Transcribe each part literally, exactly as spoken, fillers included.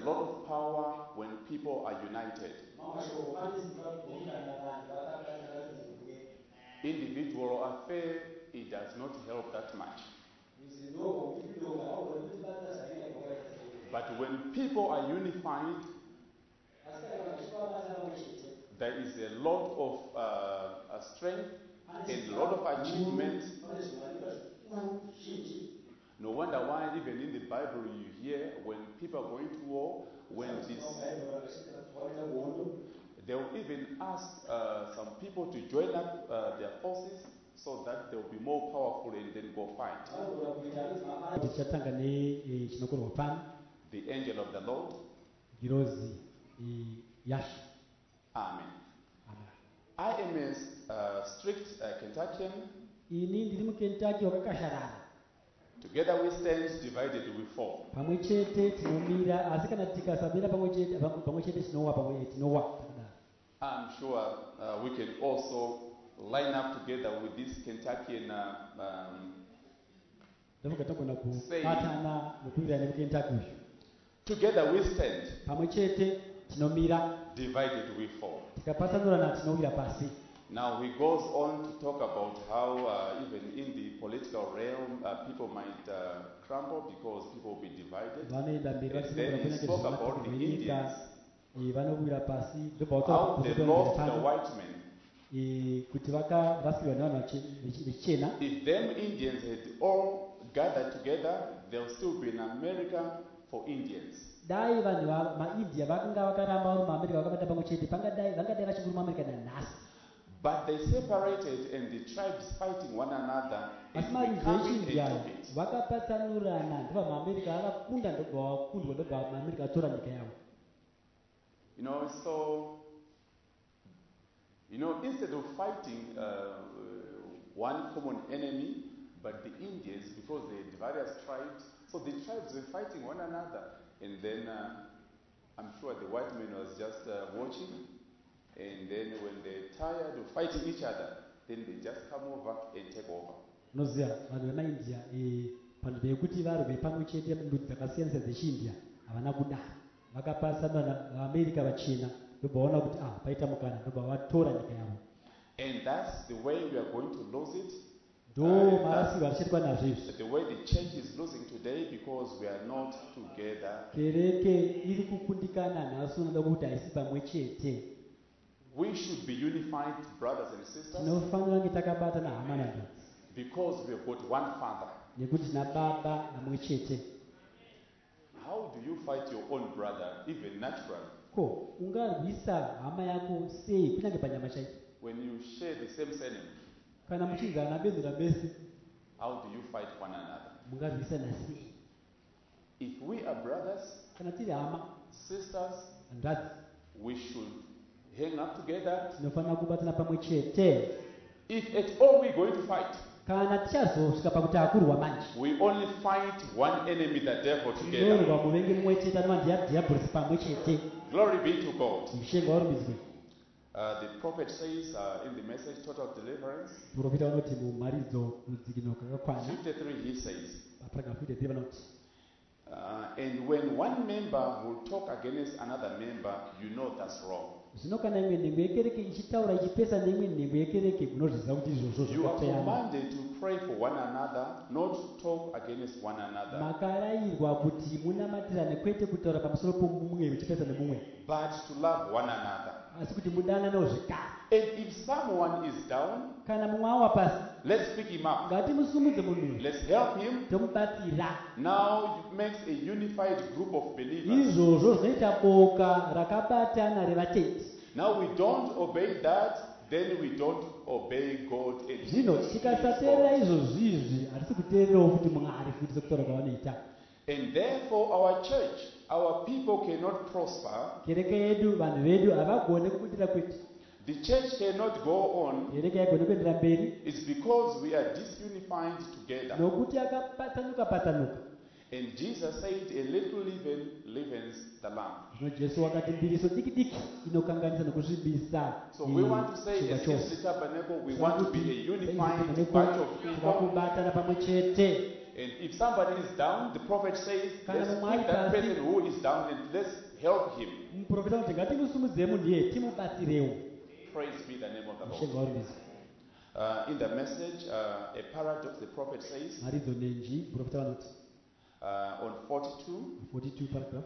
a lot of power when people are united. Individual affair, it does not help that much. But when people are unified, there is a lot of uh, strength and a lot of achievements. No wonder why even in the Bible you hear when people are going to war, when this, they will even ask uh, some people to join up uh, their forces so that they will be more powerful and then go fight. The angel of the Lord. Amen. I am a uh, strict uh, Kentuckian. Together we stand, divided we fall. I'm sure uh, we can also line up together with this Kentuckian uh, um, saying. Together we stand, divided we fall. Now he goes on to talk about how uh, even in the political realm uh, people might uh, crumble because people will be divided. And then he spoke about the Indians, how they lost the white men. If them Indians had all gathered together, there will still be an America for Indians. But they separated and the tribes fighting one another and becoming a unit. You know, so, you know, instead of fighting uh, one common enemy, but the Indians, because they had various tribes, so the tribes were fighting one another. And then uh, I'm sure the white man was just uh, watching. And then when they're tired of fighting each other, then they just come over and take over. And that's the way we are going to lose it. Uh, that's the way the church is losing today because we are not together. We should be unified, brothers and sisters, because we have got one Father. How do you fight your own brother, even naturally? When you share the same surname, how do you fight one another? If we are brothers, sisters, we should hang up together. If at all we're going to fight, we only fight one enemy, the devil, together. Glory be to God. Uh, the prophet says uh, in the message Total Deliverance, fifty-three, he says, uh, and when one member will talk against another member, you know that's wrong. You are commanded to pray for one another, not to talk against one another, but to love one another. And if someone is down, let's pick him up. Let's help him. Now it makes a unified group of believers. Now we don't obey that, then we don't obey God. And therefore our church, our people cannot prosper. The church cannot go on. It's because we are disunified together. And Jesus said, a little leaven leavens the lump. So we want to say, as the tabernacle, we want to be a unified bunch of people. And if somebody is down, the prophet says, Kana let's mumwe pick that ali pasi. person who is down and let's help him. muprofita kuti ngatimusimudzire munhu iye timubatsirewo. Praise be the name of the Mushenga Lord. warumbidza. Uh, in the message, uh, a paradox, the prophet says, Maridzo nenji muprofita vanoti uh, on forty-two, forty-two paragraph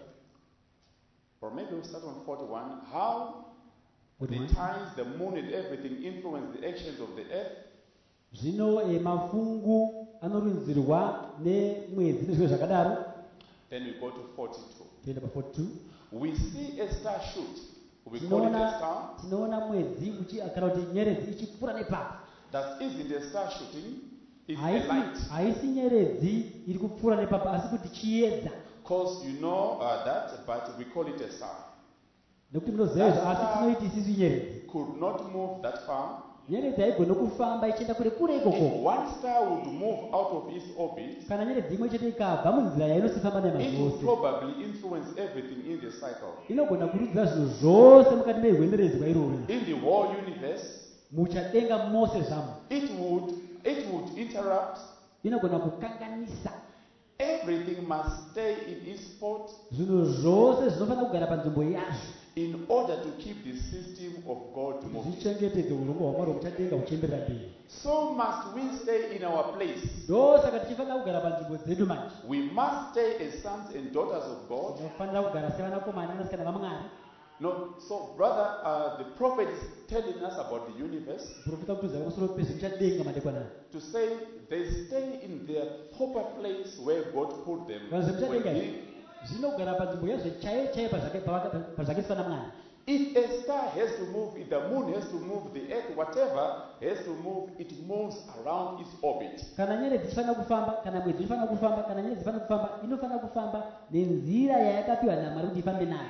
or maybe we'll start on forty-one, how the forty-one. times, the moon and everything influence the actions of the earth. Zvino eh, mafungu anorinzirwa nemwedzi nezvimwe zvakadaro. Then we go to forty-two. Toenda pa forty-two. We see a star shoot. We call it a Tinoona star. tinoona mwedzi uchi kana kuti nyeredzi ichipfuura nepapa. That isn't a star shooting, it's a Haisi light. haisi nyeredzi iri kupfuura nepapa asi kuti chiedza. Because you know uh, that, but we call it a star. Nekuti munoziva izvo asi tinoiti isisu nyeredzi. Could not move that far. Nyeredzi haigoni kufamba ichienda kure kure ikoko. If one star would move out of its orbit, Kana nyeredzi imwe chete ikabva munzira yainosifamba it would nemazvose. probably influence everything in the cycle. Inogona kurudzira zvinhu zvose mukati mehwenderedzwa iroro. In the whole universe, Muchadenga mose zvamo. it would it would interrupt. Inogona kukanganisa. Everything must stay in its spot Zvinhu zvose zvinofanira kugara panzvimbo yazvo. in order to keep the system of God moving. Zvichengetedze urongwa hwaMwari huchadenga huchienderera mberi. So must we stay in our place. Ndosaka tichifanira kugara panzvimbo dzedu manje. We must stay as sons and daughters of God. Tinofanira kugara sevanakomana vanasikana vaMwari. No, so brother, uh, the prophet is telling us about the universe Muprofita kutiudza pamusoro pezvichadenga madekwanaya. to say they stay in their proper place where God put them. Vanhu When zvemuchadenga he- izvi zvinogara panzvimbo yazvo chaiyo chaiyo pazvake- pavaka- pazvakaiswa naMwari. If a star has to move, if the moon has to move, the earth, whatever has to move, it moves around its orbit. Kana nyeredzi ichifanira kufamba, kana mwedzi ichifanira kufamba, kana nyeredzi ichifanira kufamba, inofanira kufamba nenzira yayakapiwa naMwari kuti ifambe nayo.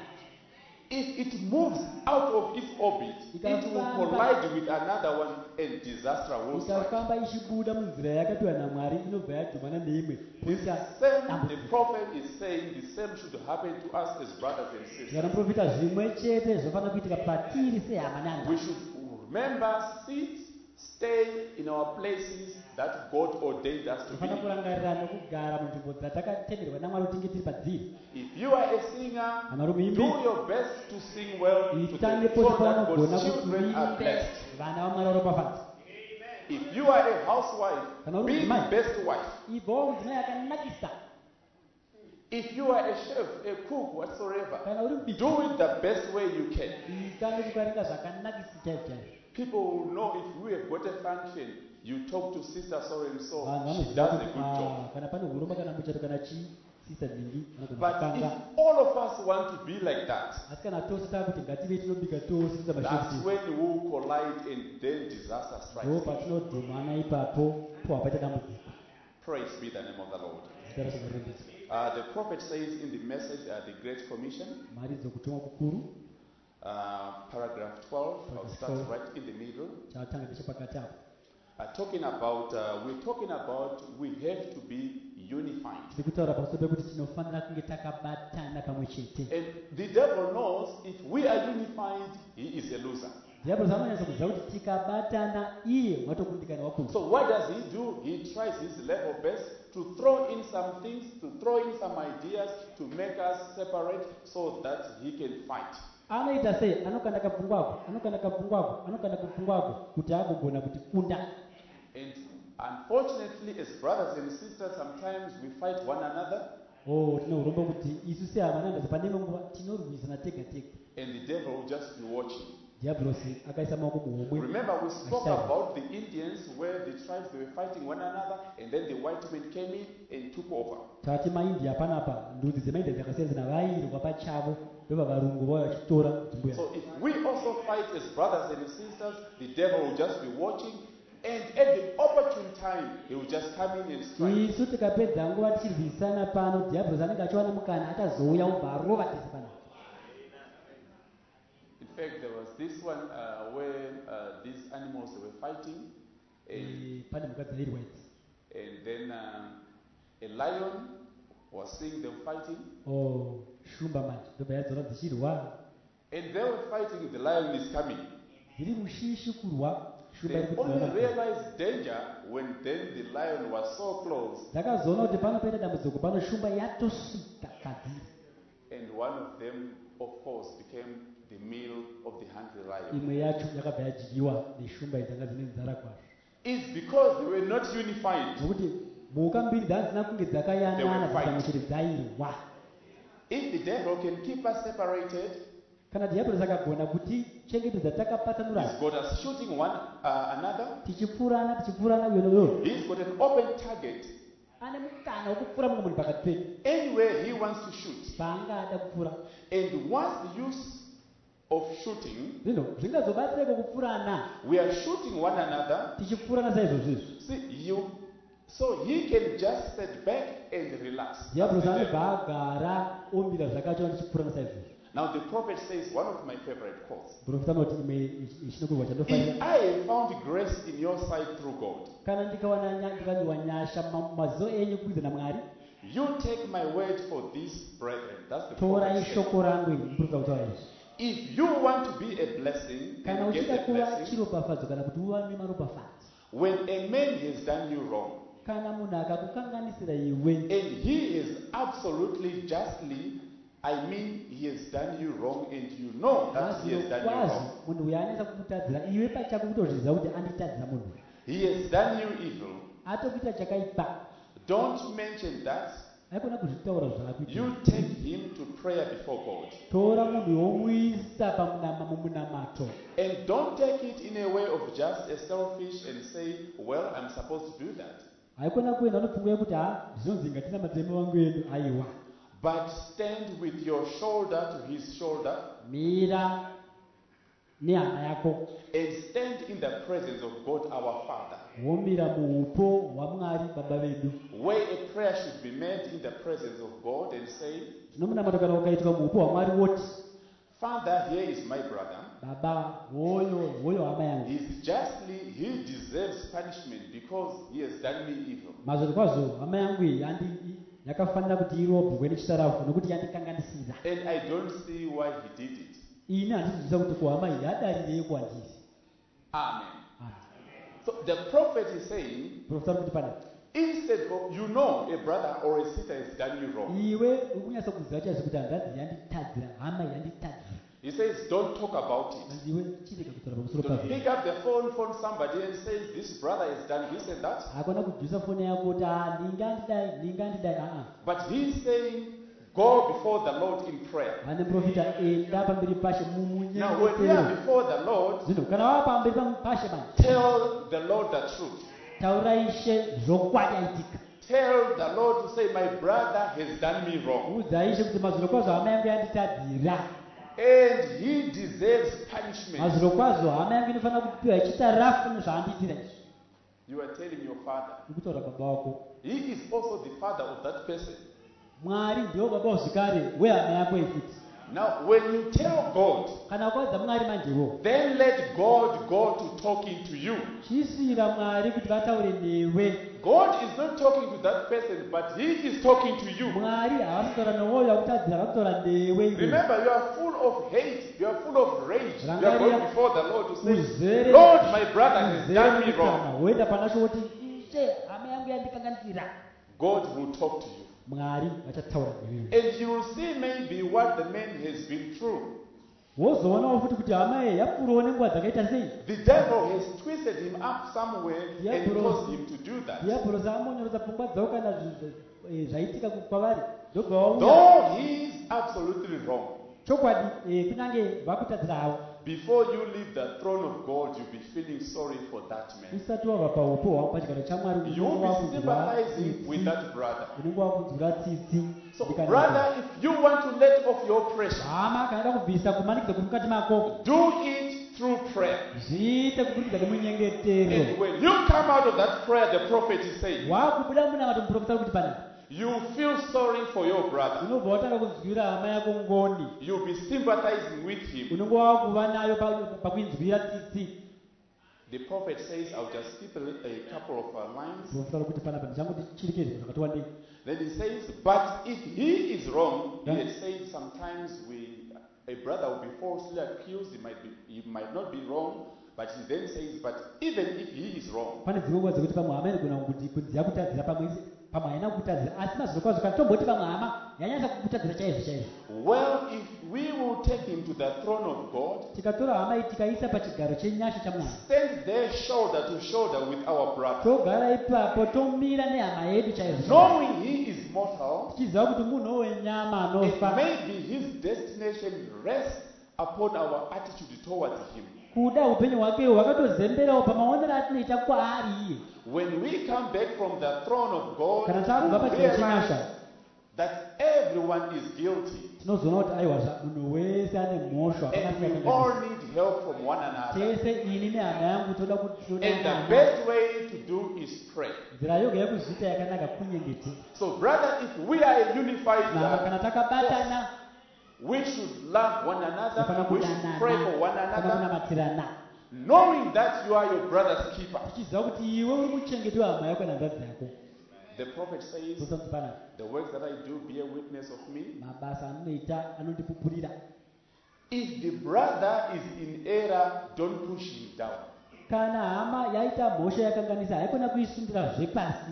If it moves out of its orbit, it will collide with another one and disaster will strike. Ikafamba ichibuda munzira yayakapiwa naMwari inobva yadhumana neimwe. The same, the prophet is saying the same should happen to us as brothers and sisters. Kana muprofita zvimwe chete zvofanira kuitika patiri sehama We nehama. should remember, sit, stay in our places that God ordained us to Tofanira be. kurangarira nokugara munzvimbo dzatakatenderwa naMwari kuti tinge tiri padziri. If you are a singer, Kana uri muimbi, do your best to sing well to the, itange so pose that paunogona God's kuti children are uimbe blessed. vana vaMwari varopafadza. If you are a housewife, Kana uri be the mudzimai, best wife. ibvawo mudzimai akanakisa. If you are a chef, a cook, whatsoever, Kana uri mubiki, do it the best way you can. itange kukaringa zvakanakisa chaizvo chaizvo. People will know if we have got a function, you talk to sister so and so, Vanhu she vanoziva does a kuti good ah, job. kana pane hurumba kana muchato kana chi sisa dzingi But vanogona if all of us want to be like that, asi kana tose tava kuti ngative tinobika tose sisa that's mashefu when we will collide and then disaster ndo strikes. patinodhumana ipapo po hapaita dambudziko. Praise be the name of the Lord. Zita raShe. Uh, the prophet says in the message, uh, the Great Commission, Mari dzokutumwa kukuru uh, paragraph twelve, I'll start right in the middle. chatanga nechepakati apo Uh, talking about, uh, we're talking about we have to be unified. tiri kutaura pamusoro pekuti tinofanira kunge takabatana pamwe chete. And the devil knows if we are unified, he is a loser. Dhiabhoro anonyatsa kuziva kuti tikabatana iye watokundikana wakunda. So what does he do? He tries his level best to throw in some things, to throw in some ideas to make us separate so that he can fight. Anoita sei? Anokanda kapfungwako, anokanda kapfungwako, anokanda kapfungwako kuti agogona kuti kunda. And unfortunately, as brothers and sisters, sometimes we fight one another, Oh, tine urombo kuti isu sehama nandazi pane imwe nguva tinorwisana tega tega. and the devil will just be watching. Dhiabhorosi akaisa maoko muhomwe. Remember, we spoke Aside. about the Indians where the tribes they were fighting one another, and then the white men came in and took over. Tati maindia panapa ndudzi dzemaindia dzakasiyana siyana vairwa pachavo ndobva varungu vauya vachitora nzvimbo yacho. So if we also fight as brothers and sisters, the devil will just be watching, and at the opportune time, he will just come in and strike. Isu tikapedza nguva tichirwisana pano dhiabhorosi anenge achiwana mukana achazouya ubva arova tese panapa. In fact, there was this one uh, where uh, these animals they were fighting, and, Eh, pane mhuka dzairwa idzi. and then um, a lion was seeing them fighting, Oh, shumba manje ndobva yadzora dzichirwa. and they were fighting. The lion is coming, Dziri mushishi kurwa, shumba iri They kuti only vana- realized danger when then the lion was so close, dzakazoona kuti panopoita dambudziko pano shumba yatosvika kadhiri. and one of them, of course, became the meal of the hungry lion. Imwe yacho yakabva yadyiwa neshumba idzanga dzine nzara kwazvo. It's because they were not unified. Nokuti mhuka mbiri dzadzina kunge dzakayanana They will fight. dzikanga kuti dzairwa. If the devil can keep us separated, Kana dhiabhoro sakagona kuti chengetedza he's takapatsanurana, got us shooting one uh, another. tichipfurana tichipfurana uyo noyo He's got an open target. ane mukana wokupfura mumwe munhu pakati pedu Anywhere he wants to shoot. paangada kupfura. And once the use of shooting, Zvino zvingazobatsireko kupfurana we are shooting one another. tichipfurana saizvozvizvo. See, you, so he can just sit back and relax. Dhiabhoro That's the zaanobva devil. agara omira zvakacho tichipfurana saizvozvo. Now the prophet says one of my favorite quotes. Muprofita anoti imwe ichinokurwa chandofarira. If I have found grace in your sight through God, Kana ndikawana nya- ndikanyuwa nyasha mumaziso enyu kubudikidza naMwari, you take my word for this, brethren. That's the torai prophet saying. shoko rangu iri. Muprofita kutaura izvi. If you want to be a blessing Kana and get uchida a kuva blessing, chiropafadzo kana kuti uwane maropafadzo, when a man has done you wrong, kana munhu akakukanganisira iwe and he is absolutely justly, I mean, he has done you wrong, and you know that he has done you kwazi wrong. munhu uyu anetsa kukutadzira iwe pachako kutozviziva kuti anditadzira munhu uyu, He has done you evil. atokuita chakaipa, Don't mention that. haikona kuzvitaura zvaakuita. You take him to prayer before God. Tora munhu womuisa pamunama mumunamato, And don't take it in a way of just a selfish and say, well, I'm supposed to do that. haikona kuenda unopfunga kuti ha zvinonzi ngatina matemo wangu edu aiwa, But stand with your shoulder to his shoulder mira nehama yako, and stand in the presence of God our Father. womira muupo hwaMwari baba vedu. Where a prayer should be made in the presence of God and say, Zvinomunamato kana ukaitwa muupo hwaMwari woti, Father, here is my brother. baba hoyo hoyo hama yangu, He's justly, he deserves punishment because he has done me evil. mazviri kwazvo hama yangu iyi yandi- yakafanira kuti irobhwe nechitarafu nokuti yandikanganisira. And I don't see why he did it. Ini handizvisa kuti kuhama iyi yadarirei kwandiri. Amen. Ah, So the prophet is saying, Profita ari kuti pana instead of, you know, a brother or a sister has done you wrong. iwe uri kunyatsa kuziva chaizvo kuti handadzi yanditadzira, hama iyi yanditadzira, He says, don't talk about it. hanzi iwe chirega kutaura pamusoro Don't pazvo. pick up the phone, phone somebody and say, this brother has done this and that. Hakuna kudhusa foni yako kuti ah ndingandidai ndingandidai, ah But he's saying, go before the Lord in prayer. ah. Ane muprofita enda pamberi pashe Now, when we mumunyengetero. are before the Lord, Zvino kana wava pamberi pam- pashe bani, tell the Lord the truth. taurai Ishe zvokwadi aitika. Tell the Lord to say, my brother has done me wrong. Udza Ishe kuti mazviro kwazvo hama yangu yanditadzira, And he deserves punishment. mazviro kwazvo hama yangu inofanira kupiwa ichitarafu nezvaandiitira izvi. You are telling your father. Ndikutaura baba wako. He is also the father of that person. Mwari ndiwo baba uzvikare wehama yako iyi futi. Now, when you tell God, Kana ukaudza Mwari manjewo, then let God go to talking to you. chisiyira Mwari kuti vataure newe. God is not talking to that person, but he is talking to you. Mwari haasi kutaura newoyo akutadzira, akutaura newe. Remember, you are full of hate, you are full of rage. You are going before the Lord to say, Uzere- Lord, my brother has uzere done me mukana. wrong. Woenda panacho woti Ishe hama yangu yandikanganisira. God will talk to you. Mwari vachataura newe. And you will see maybe what the man has been through. Wozoonawo futi kuti hama iyi yapfuurawo nenguva dzakaita sei. The devil has twisted him up somewhere Yeah, and bro. caused him to do that. Dhiabhorosi amonyorodza pfungwa dzavo kana zvi- eh, zvaitika kwavari, ndobva wauya. Though he is absolutely wrong, Chokwadi eh, kunyange vakutadzira havo, before you leave the throne of God, you'll be feeling sorry for that man. usati wabva paupo hwako pachigaro chamwari, You'll unenge be wakunzwa sympathizing with tsitsi, that brother. unenge wakunzwa tsitsi. So, Ndikana- brother, if you want to let off your pressure, hama kana da kubvisa kumanikidza kuri mukati mako, do it through prayer. zviite kubudikidza nemunyengetero. And when you come out of that prayer, the prophet is saying, Wakubuda munamato muprofita kuti pana you feel sorry for your brother. unobva watanga kunzwira hama yako ngoni, You'll be sympathizing with him. unenge wakuva nayo pa- pakuinzwira tsitsi. The prophet says, I'll just skip a, a couple of uh, lines. Profita kuti panapa ndichango chirike zvinhu zvakati wandei. Then he says, but if he is wrong, Yeah. he had said sometimes we, a brother will be falsely accused, he might, be, he might not be wrong, But he then says, but even if he is wrong, pane dzimwe nguva dzekuti pamwe hama inogona kuti kudziya kutadzira pamwe pamwe haina kutadzira asi mazvino kwazvo kana tomboti pamwe hama yanyasa kutadzira chaizvo chaizvo. well, if we will take him to the throne of God, tikatora hama iyi tikaisa pachigaro chenyasha chamwari, stand there shoulder to shoulder with our brother, togara ipapo tomira nehama yedu chaizvo chaizvo, knowing he is mortal, tichiziva kuti munhu wenyama it anofa, may be his destination rests upon our attitude towards him. kuda upenyu hwakewo hwakatozemberawo pamaonero atinoita kwaari iye. When we come back from the throne of God, kana tabva we pachigaro realize chenyasha that everyone is guilty tinozoona kuti aiwa munhu wese ane mhosva and we all need help from one another. tese ini nehama yangu toda kuti And the todana. best way to do is pray. nzira yoga yekuzviita yakanaka kunyengetera. So, brother, if we are a unified nama kana uh, takabatana we should love one tofana another, we should pray for one kudanana, tofana another, kunamatirana, knowing that you are your brother's keeper. tichiziva kuti iwe uri muchengeti wehama yako nanzvadzi yako. The prophet says, Zosanzi panapa, the works that I do bear witness of me. mabasa anoita anondipupurira. If the brother is in error, don't push him down. kana hama yaita mhosva yakanganisa haikona kuisundirazve pasi.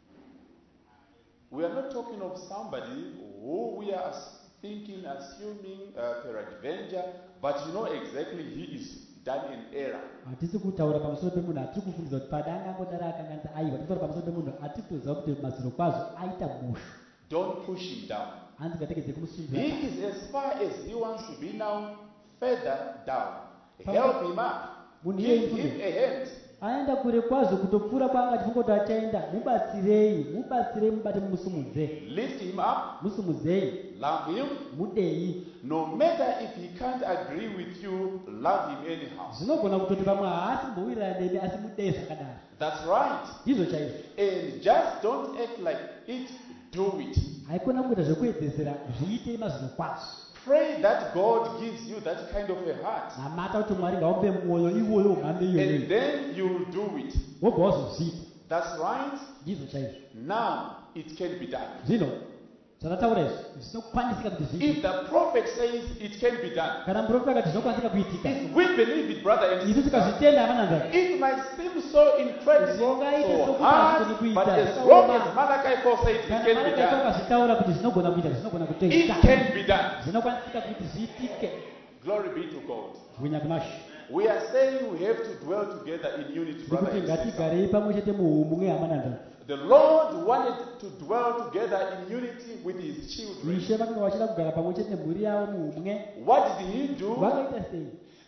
We are not talking of somebody who we are thinking, assuming, uh, peradventure, but you know exactly he is done in error. hatisi kutaura pamusoro pemunhu atiri kufundisa kuti pada angangodaro akanganisa aiwa, titaura pamusoro pemunhu atiri kutoziva kuti maziro kwazvo aita mhosva. Don't push him down. hanzi ngatekedze kumusundira. He is as far as he wants to be now, further down. Help him up. Munhu Give iyeye him a hand. aenda kure kwazvo kutopfuura kwaangati kuti achaenda, mubatsirei, mubatsirei, mubate mumusumudze, Lift him up. musumudzei, Love him. mudei. No matter if he can't agree with you, love him anyhow. zvinogona kutoti pamwe haasi kumbowirirana nemi asi mudei zvakadaro. That's right. ndizvo chaizvo. And just don't act like it, do it. haikona kuita zvekuedzesera, zviite mazvino kwazvo. Pray that God gives you that kind of a heart. namata kuti mwari ngaupe mwoyo iwoyo mhando And iyoyo, then you'll do it. wobva wazozviita. That's right. ndizvo chaizvo. Now it can be done. zvino zvandataura izvi zvinokwanisika kuti zviite. If the prophet says it can be done, kana muprofita akati zvinokwanisika kuitika, if we believe it, brother and isu sister, tikazvitenda amananzara, it might seem so incredible, so hard, but as long as Malachi four says it kana can be Malachi done, akazvitaura kuti zvinogona kuita, zvinogona it kutoita, can be done. zvinokwanisika kuti zviitike. Glory be to God. Kuwinya kunaShe. We are saying we have to dwell together in unity, brother Tikuti and sister. ngatigarei pamwe chete muumwe amananzara. The Lord wanted to dwell together in unity with his children. Ishe vakanga vachida kugara pamwe chete nemhuri yavo muumwe. What did he do? Vakaita sei?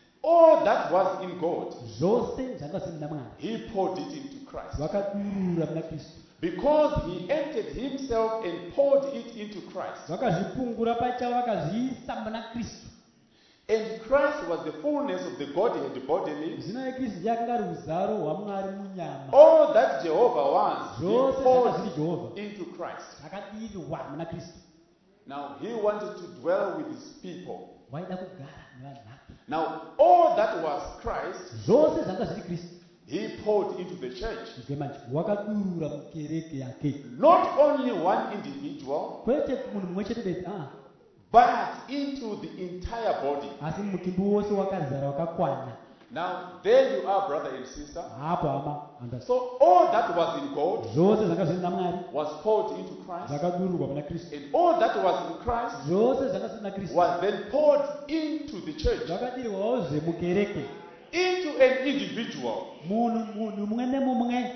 All that was in God, Zvose zvanga zviri muna Mwari, he poured it into Christ. vakadurura muna Kristu. Because he emptied himself and poured it into Christ. Vakazvipungura pachavo vakazviisa muna Kristu. And Christ was the fullness of the Godhead bodily. Zvino yeKristu ndiye akanga ari uzaro hwaMwari munyama. All that Jehovah was, he Zvose zvanga poured zviri Jehovha into Christ. zvakadirwa muna Kristu. Now, he wanted to dwell with his people. Waida kugara nevanhu vake. Now, all that was Christ, Zvose zvanga zviri Kristu. he poured into the church. Izwe manje wakadurura mukereke yake. Not only one individual, Kwete munhu mumwe chete bedzi, ah, but into the entire body. asi mutumbi wose wakazara wakakwana. Now, there you are, brother and sister. Hapo hama anda. So, all that was in God Zvose zvanga zviri naMwari was poured into Christ. zvakadururwa muna Kristu. And all that was in Christ Zvose zvanga zviri na Kristu was then poured into the church, zvakadirwawo zvemukereke, into an individual. munhu munhu mumwe nemumwe.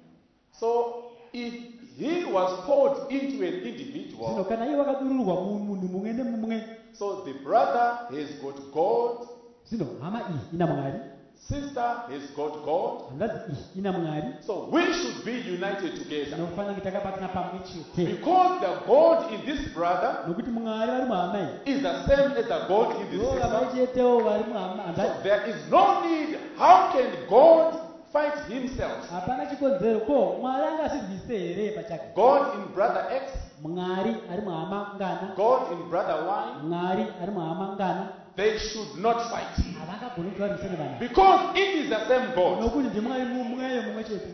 So, if he was poured into an Zvino individual, kana iye wakadururwa munhu mumwe nemumwe, so the brother has got God, zvino hama iyi ina Mwari, sister has got God. hanzvadzi iyi ina Mwari. So we should be united together. Tinofanira kuti takabatana pamwe chete, Because the God in this brother nokuti Mwari vari muhama iyi is the same as the God in this ndo vamwe sister. chetewo vari muhama. So Hanzvadzi, there is no need. How can God fight himself? hapana chikonzero. Ko Mwari angazvirwise here pachake? God in brother X, Mwari ari muhama ngana, God in brother Y, Mwari ari muhama ngana, they should not fight. havangagoni kuti varwisane vanhu, Because it is the same God. nokuti ndiMwari mumweyo mumwe chete.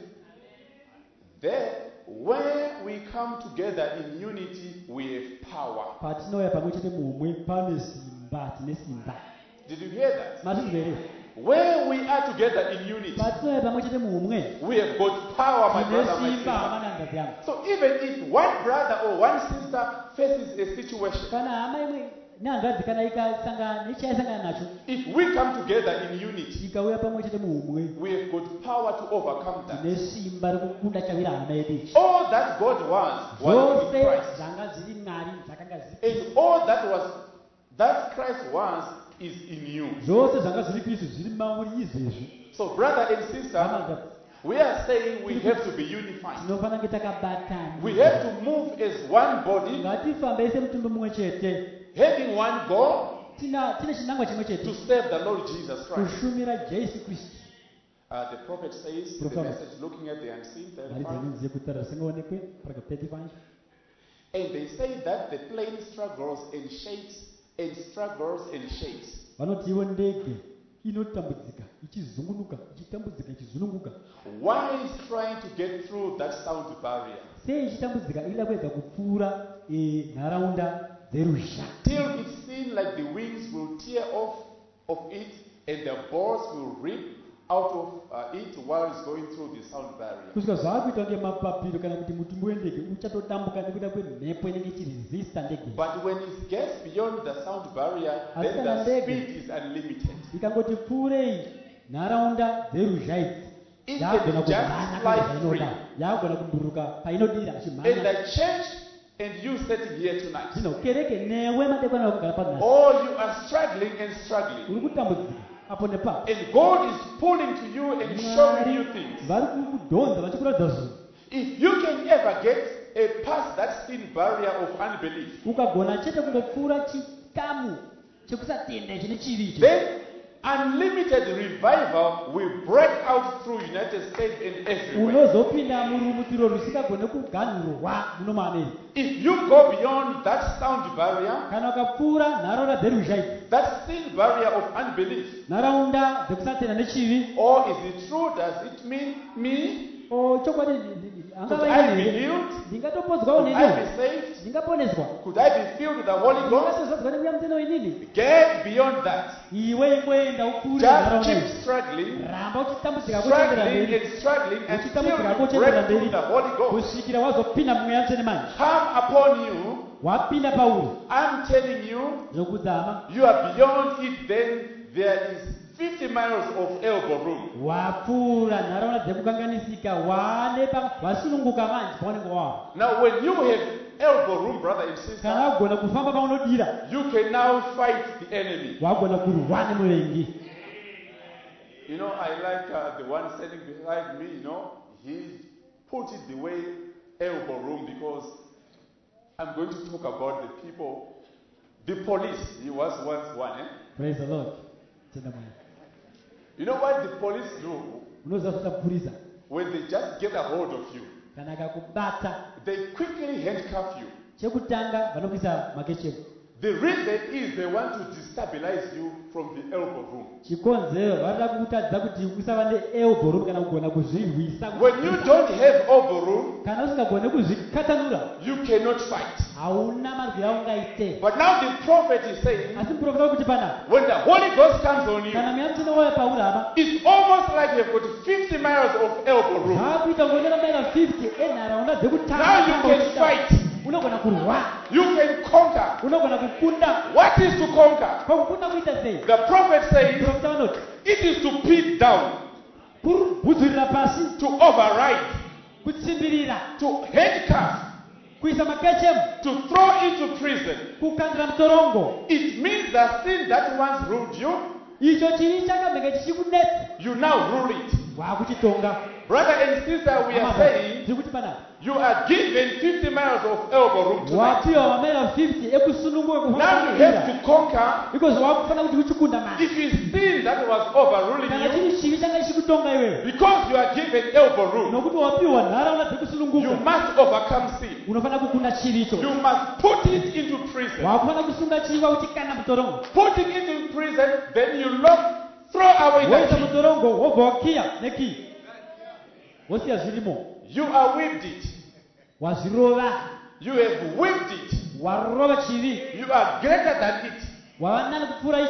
There, when we come together in unity, we have power. Patinouya pamwe chete muumwe pane simba, tine simba. Did you hear that? Mazvinzwa here? Where we are together in unity, patinoya pamwe chete muumwe we have got power, my brother, my tinesimba sister. hama nehanzvadzi yangu. So even if one brother or one sister faces a situation, Kana hama imwe nehanzvadzi kana ikasangana nechayasangana nacho, if we come together in unity, ikauya pamwe chete muumwe, we have got power to overcome that. tinesimba rekukunda chavira hama yedu ichi. All that God was was in Zvose Christ, zvanga zviri Mwari zvakanga zviri. and all that was that Christ was is in you. Zvose zvanga zviri Kristu zviri mauri izvezvi. So, brother and sister, Hama, we are saying we have to be unified. tinofana kunge takabatana. We have to move as one body, Ngatifambe semutumbi mumwe chete. having one goal Tina tine chinangwa chimwe chete. to serve the Lord Jesus Christ. Kushumira Jesu Kristu. Uh, the prophet says, the Prophet. message looking at the unseen, Mari thirty-five, dzaninziye kutarira singaonekwe paragraph thirty-five. and they say that the plane struggles and shakes and struggles and shakes. Vanoti iwo ndege inotambudzika ichizungunuka ichitambudzika ichizununguka. Why is trying to get through that sound barrier? Sei ichitambudzika ida kuedza kupfuura eh, nharaunda dzeruzha. Till it seems like the wings will tear off of it and the balls will rip out of uh, it while it's going through the sound barrier. Kusvika zvaakuita kunge mapapiro kana kuti mutumbi wendege uchatodambuka nekuda kwemhepo inenge ichiresista ndege. But when it gets beyond the sound barrier, then Asika the ndege. speed is unlimited. Ikangoti pfuurei nharaunda dzeruzha idzi, It yaagona can just kumhanya fly kuenda free. painoda, yaagona kumburuka painodira And achimhanya. the church and you sitting here tonight, Zvino kereke newe madekwana wakugara panhasi all you are struggling and struggling. uri kutambudzika apo nepapo. And God is pulling to you and showing you things. vari kukudhonza vachikuratidza zvinhu. If you can ever get a past that thin barrier of unbelief, Ukagona chete kungopfuura chikamu chekusatenda chine chivi ichi, then unlimited revival will break out through United States and everywhere. unozopinda murumutiro rusingagone kuganhurwa muno muAmerica. If you go beyond that sound barrier, Kana ukapfuura nharaunda dzeruzha idzi, that thin barrier of unbelief, nharaunda dzekusatenda nechivi, or is it true? Does it mean me? o chokwadi Could angava I be ine healed? ndingatopodzwawo Could I neni, be saved? ndingaponeswa, Could I be filled with the Holy Ghost? ndingatozodzwa nemweya mutsvene inini. Get beyond that. Iwe ingoenda upfuure Just nharaunda keep idzi, struggling, ramba uchitambudzika kochembera struggling mberi, and struggling until uchitambudzika you kochembera break through mberi the Holy Ghost. kusvikira wazopinda mumweya mutsvene manje. Come upon you. Wapinda pauri I'm telling you, zvokudzama, you are beyond it. Then there is fifty miles of elbow room. wapfuura nharaunda dzekukanganisika, wane pa wasununguka manje paunenge wava. Now, when you have elbow room, brother and sister, Kana wagona kufamba paunodira, you can now fight the enemy. wagona kurwa nemuvengi. You know, I like uh, the one standing behind me, you know, he put it the way elbow room because I'm going to talk about the people, the police. He was once one, eh? Praise the Lord. Tenda Mwari. You know what the police do? Unoziva kuti mapurisa When they just get a hold of you, kana akakubata, they quickly handcuff you. chekutanga vanokuisa makecheni. The reason is they want to destabilize you from the elbow room. Chikonzero vanoda kukutadzisa kuti usava neelbow room kana kugona kuzvirwisa. When you don't have elbow room, Kana usingagone kuzvikatanura, you cannot fight. hauna marwi aungaite. But now the prophet is saying, Asi muprofita kuti panapa, when the Holy Ghost comes on you, kana mweya mutsvene wauya pauri hama, it's almost like you've got fifty miles of elbow room. zvakuita ngonera maira fifty enharaunda Now dzekutanga. you can fight. Unogona kurwa, You can conquer. unogona kukunda. What is to conquer? Kwakukunda kuita sei? The prophet says Muprofita vanoti it is to beat down, kubudzurira pasi, to override, kutsimbirira, to handcuff, kuisa makechemu, to throw into prison. kukandira mutorongo. It means the sin that once ruled you, Icho chivi chakamhenge chichikunetsa, you now rule it. wakuchitonga. Brother and sister, we are saying Tiri kuti panapa, you are given fifty miles of elbow room tonight. wapiwa mamaira fifty ekusununguka Now you have to conquer. because wakufana kuti uchikunda manje. If it's sin that was overruling Kana you, chiri chivi changa chichikutonga iwewe, because you are given elbow room, nokuti wapiwa nharaunda you dzekusununguka, must overcome sin. unofana kukunda chivi icho. You must put it into prison. Wakufana kusunga chivi wakuchikanda mutorongo. Put it into prison, then you lock, throw away the Woisa key. mutorongo wobva wakiya neki, wosiya zvirimo, You are whipped it. wazvirova, You have whipped it. warova chivi, You are greater than it. wava nani kupfuura icho.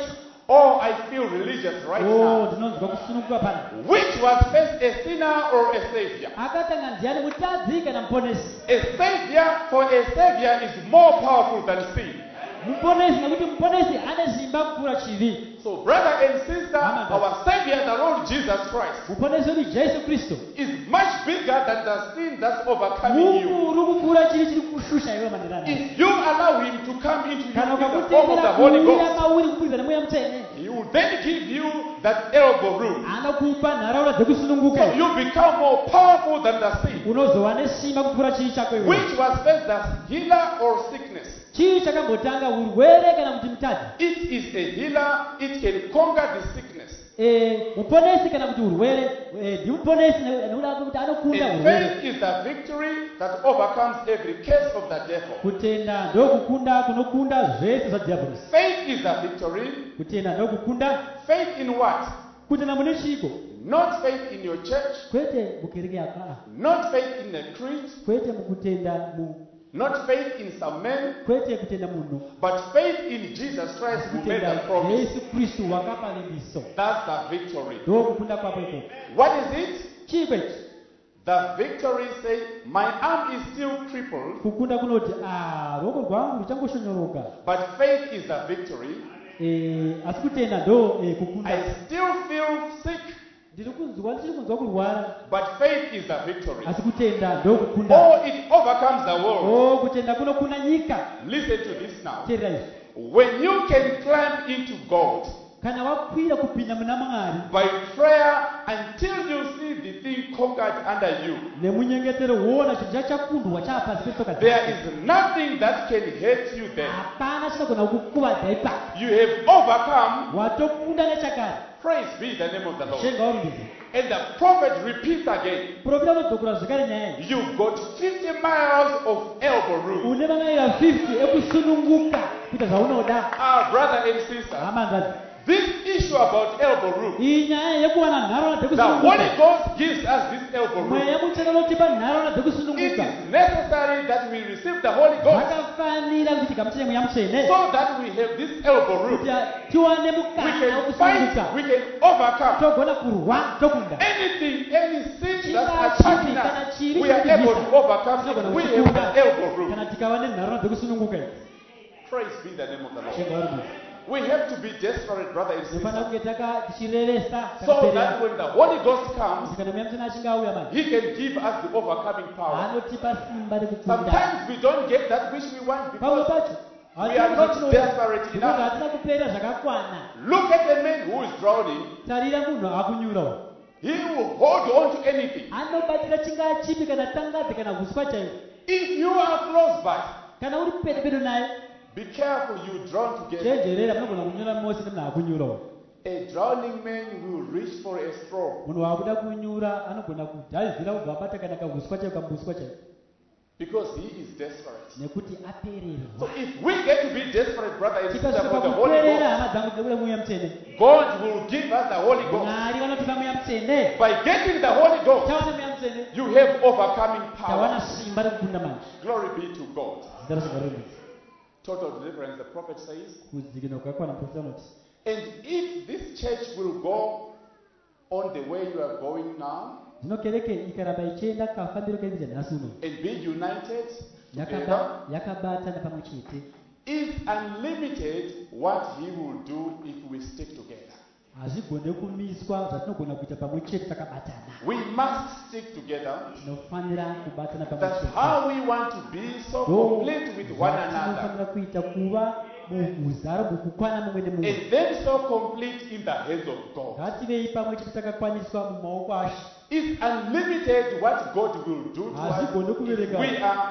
Oh, I feel religious right oh now. ndinonzwa kusununguka pano. Which was first, a sinner or a savior? Akatanga ndiani mutadzi kana muponesi? A savior, for a savior is more powerful than sin. Muponesi nekuti muponesi ane simba kupfuura chivi. So, brother and sister, Amen. our Savior, the Lord Jesus Christ, Muponesi wedu Jesu Kristo is much bigger than the sin that's overcoming you. mukuru kupfuura chiri chiri kushusha iwe mandirana. If you allow Him to come into you Kana in the form of the ukamutendera Holy kuuya Ghost, mauri kubudikana mweya mutsvene, He will then give you that elbow room. anokupa nharaunda So dzekusununguka, you become more powerful than the sin. unozova nesimba kupfuura chiri chako iwe. Which was first, the healer or sickness? Chii chakambotanga urwere kana kuti mutadzi? It is a healer, it can conquer the sickness. Eh, muponesi kana kuti urwere, eh, ndi muponesi nekuda kuti anokunda And urwere. faith is the victory that overcomes every case of the devil. Kutenda ndokukunda kunokunda zvese zvadhiabhorosi. Faith is the victory. Kutenda ndokukunda. Faith in what? Kutenda mune chiko, Not faith in your church, kwete mukereke yaka, not faith in a creed, kwete mukutenda mu, not faith in some men, kwete kutenda munhu, but faith in Jesus Christ who made kutenda the promise. Yesu Kristu wakapa limbiso. That's the victory. Ndokukunda kwapo iko. What is it? Chii kwechi? The victory says, my arm is still crippled, Kukunda kunoti ah ruoko rwangu ruchangoshonyoroka. but faith is the victory. Eh, asi kutenda ndo eh, kukunda. I still feel sick, Ndiri kunzwa ndiri kunzwa kurwara, but faith is the victory. asi kutenda ndo kukunda. Oh, it overcomes the world. Oh, kutenda kunokunda nyika. Listen to this now. Teerera izvi. When you can climb into God Kana wakwira kupinda muna Mwari by prayer until you see the thing conquered under you, nemunyengetero woona chinhu chachakundwa chapasi petsoka there dzako. is nothing that can hurt you there. Hapana chinogona kukuvadza ipapo. You have overcome. Watokunda nechakare. Praise be the name of the Lord. Shenga warumbidza. And the prophet repeats again. Profita unodzokera zvakare nyaya iyi. You've got fifty miles of elbow room. Une mamaira fifty ekusununguka kuita zvaunoda. Ah, brother and sister, Hama ngazi. this issue about elbow room, Iyi nyaya yekuwana nharaunda the dzekusununguka. Holy Ghost gives us this elbow room. Mweya mutsvene unotipa nharaunda It dzekusununguka. is necessary that we receive the Holy Ghost Zvakafanira kuti gamuchire mweya mutsvene so that we have this elbow room. kuti tiwane We mukana can wekusununguka. fight, we can overcome Togona kurwa tokunda. anything, any sin Chingava that's attacking chipi kana us. chiri We are able to chinotibvisa. overcome Tinogona it. We have kuchikunda the elbow room. kana tikava nenharaunda dzekusununguka idzi. Praise be the name of the Lord. Shenga warumbidza. We have to be desperate, brother and Tinofanira sister, kunge taka tichireresa so takaperera. that when the Holy Ghost comes, Kuti kana mweya mutsvene achinge auya manje He can give us the overcoming power. anotipa simba rekukunda. Sometimes we don't get that which we want Pamwe because pacho we are not desperate nekuti enough. hatina kupera zvakakwana. Look at the man who is drowning. Tarira munhu akunyurawo. He will hold on to anything. Anobatira chingaa chipi kana tangadzi kana huswa chaiwo. If you are close by, Kana uri pedo pedo naye be careful you drown together. chenjerera munogona kunyura mose nemunhu akunyurawo. A drowning man will reach for a straw Munhu wakuda kunyura anogona kudhaivhira kubva abata kana kahuswa chaiwo kamhuswa chaiwo because he is desperate. nekuti apererwa. So if we get to be desperate, brother and sister, Tikasvika for the Holy kuperera Ghost, hama dzangu dzekuda mweya mutsvene. God will give us the Holy Ghost. Mwari vanotipa mweya mutsvene. By getting the Holy Ghost, Tawana mweya mutsvene. you have overcoming Tawana power. simba rekukunda manje. Glory be to God. Zita razvingarumbidza. Total deliverance, the prophet says. Kudzikinwa kwakwana muprofita anoti. And if this church will go on the way you are going now Zvino kereke ikaramba ichienda kafambiro kaikuita nhasi uno. and be united together, Yakaba- Yakabatana pamwe chete. it's unlimited what he will do if we stick together. Hazvigone kumiswa zvatinogona kuita pamwe chete takabatana. We must stick together. Tinofanira kubatana pamwe That's chete. how we want to be so Ndo complete with one another. tinofanira kuita kuva muzaro mukukwana mumwe nemumwe. And then so complete in the hands of God. Ngativei pamwe chete takakwaniswa mumaoko ashe. It's unlimited what God will do to us Hazvigone if kuvereka. we are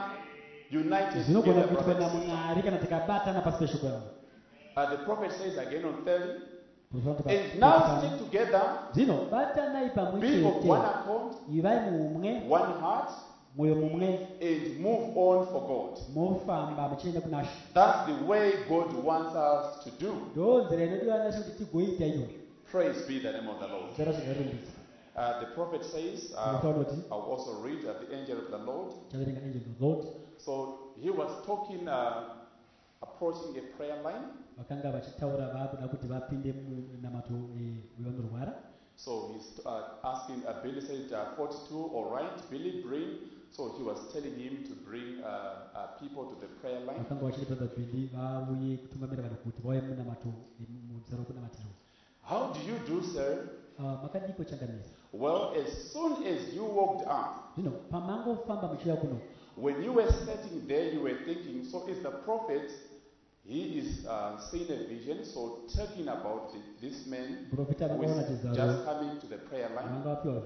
united Zvinogona together. kuitwa brothers and sisters. naMwari kana tikabatana pasi peshoko ravo. Uh, the prophet says again on thirty, Profita and now anoti, stick together, zvino batanai pamwe be of one chete, accord, ivai muumwe, one heart, mwoyo mumwe, and move on for God. mofamba muchienda kuna She. That's the way God wants us to do. Ndo nzira inodiwa naShe kuti tigoita iyo. Praise be the name of the Lord. Zita razvingarumbidza. Uh, the prophet says, uh, Profita anoti, I'll also read at the angel of the Lord. chaverenga angel of the Lord. So he was talking uh, approaching a prayer line. vakanga vachitaura vakuda kuti vapinde munamato wevanorwara. So he's uh, asking, uh, Billy said, uh, forty-two, all right, Billy, bring. So he was telling him to bring uh, uh, people to the prayer line. vakanga vachitaura Billy vauye kutungamira vanhu kuti vauye munamato munzira wekunamatira. How do you do, sir? makadiko changamisa. Well, as soon as you walked up, zvino pamangofamba muchiuya kuno, when you were sitting there, you were thinking, so is the prophet, he is uh, seeing a vision, so talking about the, this man who is just coming to the prayer line.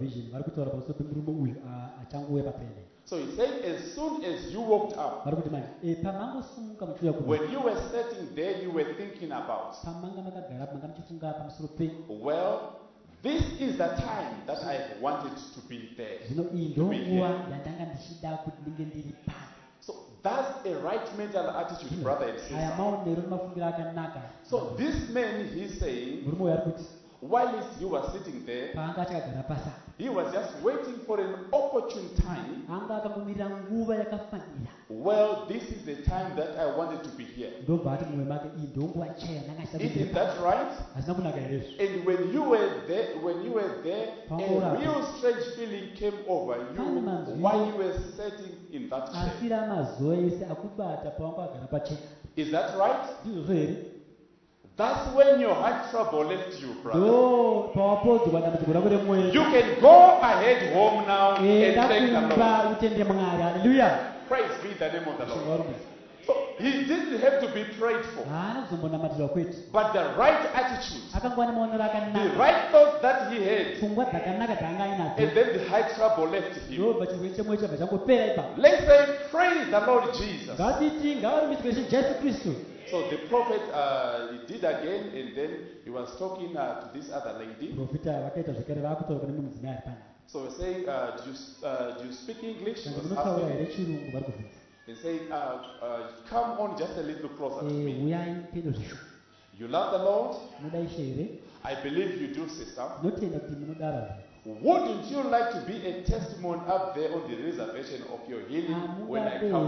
So he said, as soon as you walked up, when you were sitting there, you were thinking about, well, this is the time that I wanted to be there. To be here. So that's a right mental attitude, brother and sister. So this man, he's saying, while you were sitting there, he was just waiting for an opportune time. Well, this is the time that I wanted to be here. Isn't that right? And when you were there, when you were there, a real strange feeling came over you while you were sitting in that chair. Is that right? That's when your heart trouble left you, brother. You can go ahead home now and thank the Lord. Praise be the name of the Lord. So he didn't have to be prayed for. But the right attitude, the right thoughts that he had, and then the high trouble left him. Let's say, praise the Lord Jesus. So the prophet uh, he did again, and then he was talking uh, to this other lady. So we're saying, uh, do, you, uh, do you speak English? He was asking. He said, uh, uh, come on just a little closer to me. You love the Lord? I believe you do, sister. Wouldn't you like to be a testimony up there on the reservation of your healing when I come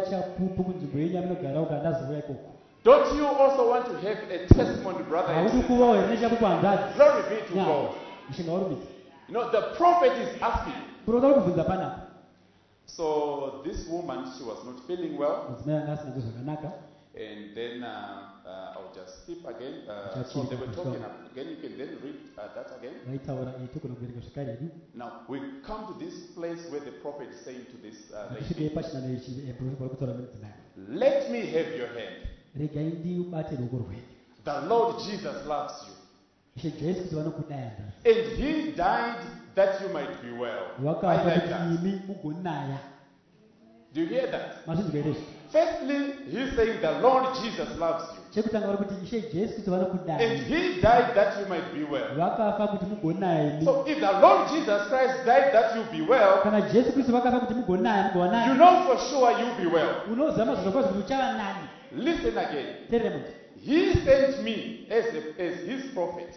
back? Don't you also want to have a testimony, brother and sister? Glory be to God. You know, the prophet is asking. So this woman, she was not feeling well. And then uh, uh, I'll just skip again. Uh, so they were talking again. You can then read uh, that again. Now we come to this place where the prophet is saying to this uh, lady, let me have your hand. The Lord Jesus loves you. And he died that you might be well. I like that. Do you hear that? Firstly, he's saying the Lord Jesus loves you. And he died that you might be well. So if the Lord Jesus Christ died that you be well, you know for sure you'll be well. Listen again. He sent me as, a, as his prophet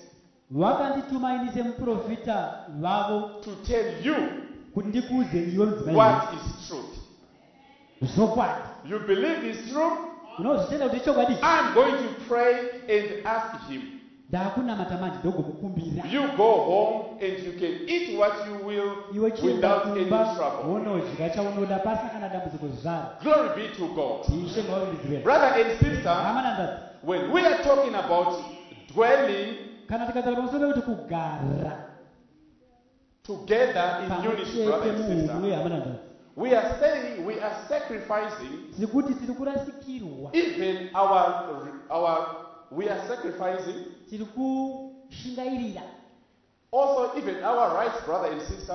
to tell you what is truth. You believe it's true? I'm going to pray and ask him. You go home and you can eat what you will without any trouble. Glory be to God. Brother and sister, when we are talking about dwelling together in unity, brother and sister, we are saying we are sacrificing even our, our we are sacrificing also even our rights, brother and sister,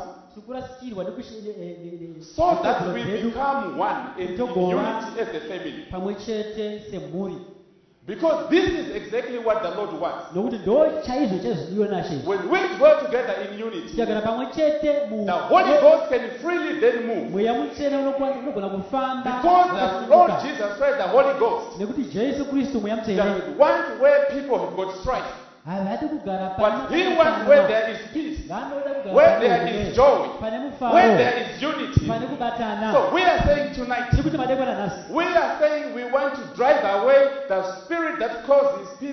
so that we become one in unity as a family. Because this is exactly what the Lord wants. When we dwell together in unity, the Holy Ghost can freely then move. Because the Lord Jesus Christ, the Holy Ghost, doesn't want where people have got strife. But he wants where there is peace, where there is joy, where there is unity. So we are saying tonight, we are saying we want to drive away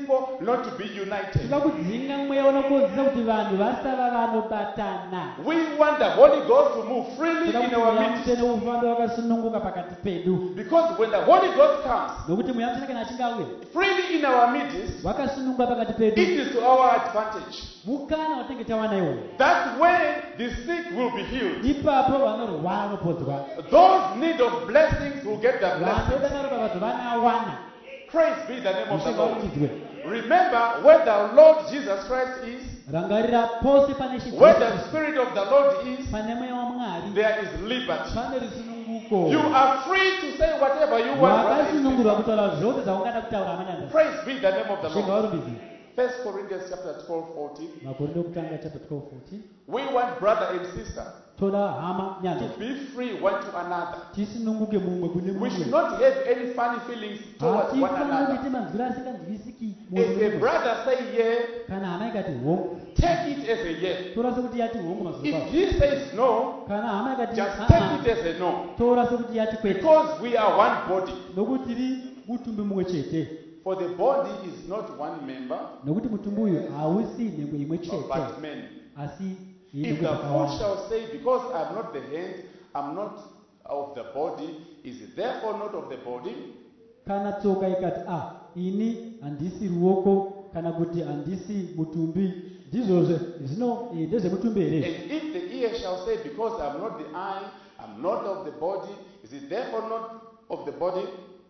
people not to be united. tinoda kudzinga mweya unokonzera kuti vanhu vasava vanobatana. We want the Holy Ghost to move freely tinoda in kuti our mweya midst. mutsvene ufambe wakasununguka pakati pedu, Because when the Holy Ghost comes nokuti mweya mutsvene kana achinge auya freely in our midst, wakasununguka pakati pedu, it is to our advantage. mukana watinenge tawana iwoyo. That's when the sick will be healed. ipapo vanorwara vanopodzwa, Those need of blessings will get the blessings. vanoda maropa vadzo vanawana. Praise be the name of the Mushe Lord. varumidzwe. Remember where the Lord Jesus Christ is, rangarira pose pane where chidzidzo, the Spirit of the Lord is, pane mweya wamwari there is liberty. pane rusununguko. You are free to say whatever you want. brother and wakasunungurwa sister. kutaura zvose zvaungada kutaura amanyanza. Praise be the name of the Mushe Lord. varumidzwe. First Corinthians chapter twelve, fourteen. Makorinde okutanga chapter twelve fourteen. We want brother and sister toda hama to nyanza be free one to another. tisununguke mumwe kune We should mumwe. not have any funny feelings towards one hatifaniri another. kuite manzwiro asinganzwisiki mumwe If kune a mumwe. brother say yeah, kana hama ikati hongu, take it as a yes. tora sekuti yati hongu mazuro If kwazvo. he says no, kana hama ikati just "Ah, take ah," it as a no. tora sekuti yati kwete, Because we are one body. nokuti tiri mutumbi mumwe chete. For the body is not one member, nokuti mutumbi uyu hausi nhengo imwe chete, but many. asi If inhengo the foot dzakawanda. shall say, because I'm not the hand, I'm not of the body, is it therefore not of the body? kana tsoka ikati ah ini handisi ruoko kana kuti handisi mutumbi, ndizvozve zvino eh, ndezvemutumbi here. And if the ear shall say, because I'm not the eye, I'm not of the body, is it therefore not of the body?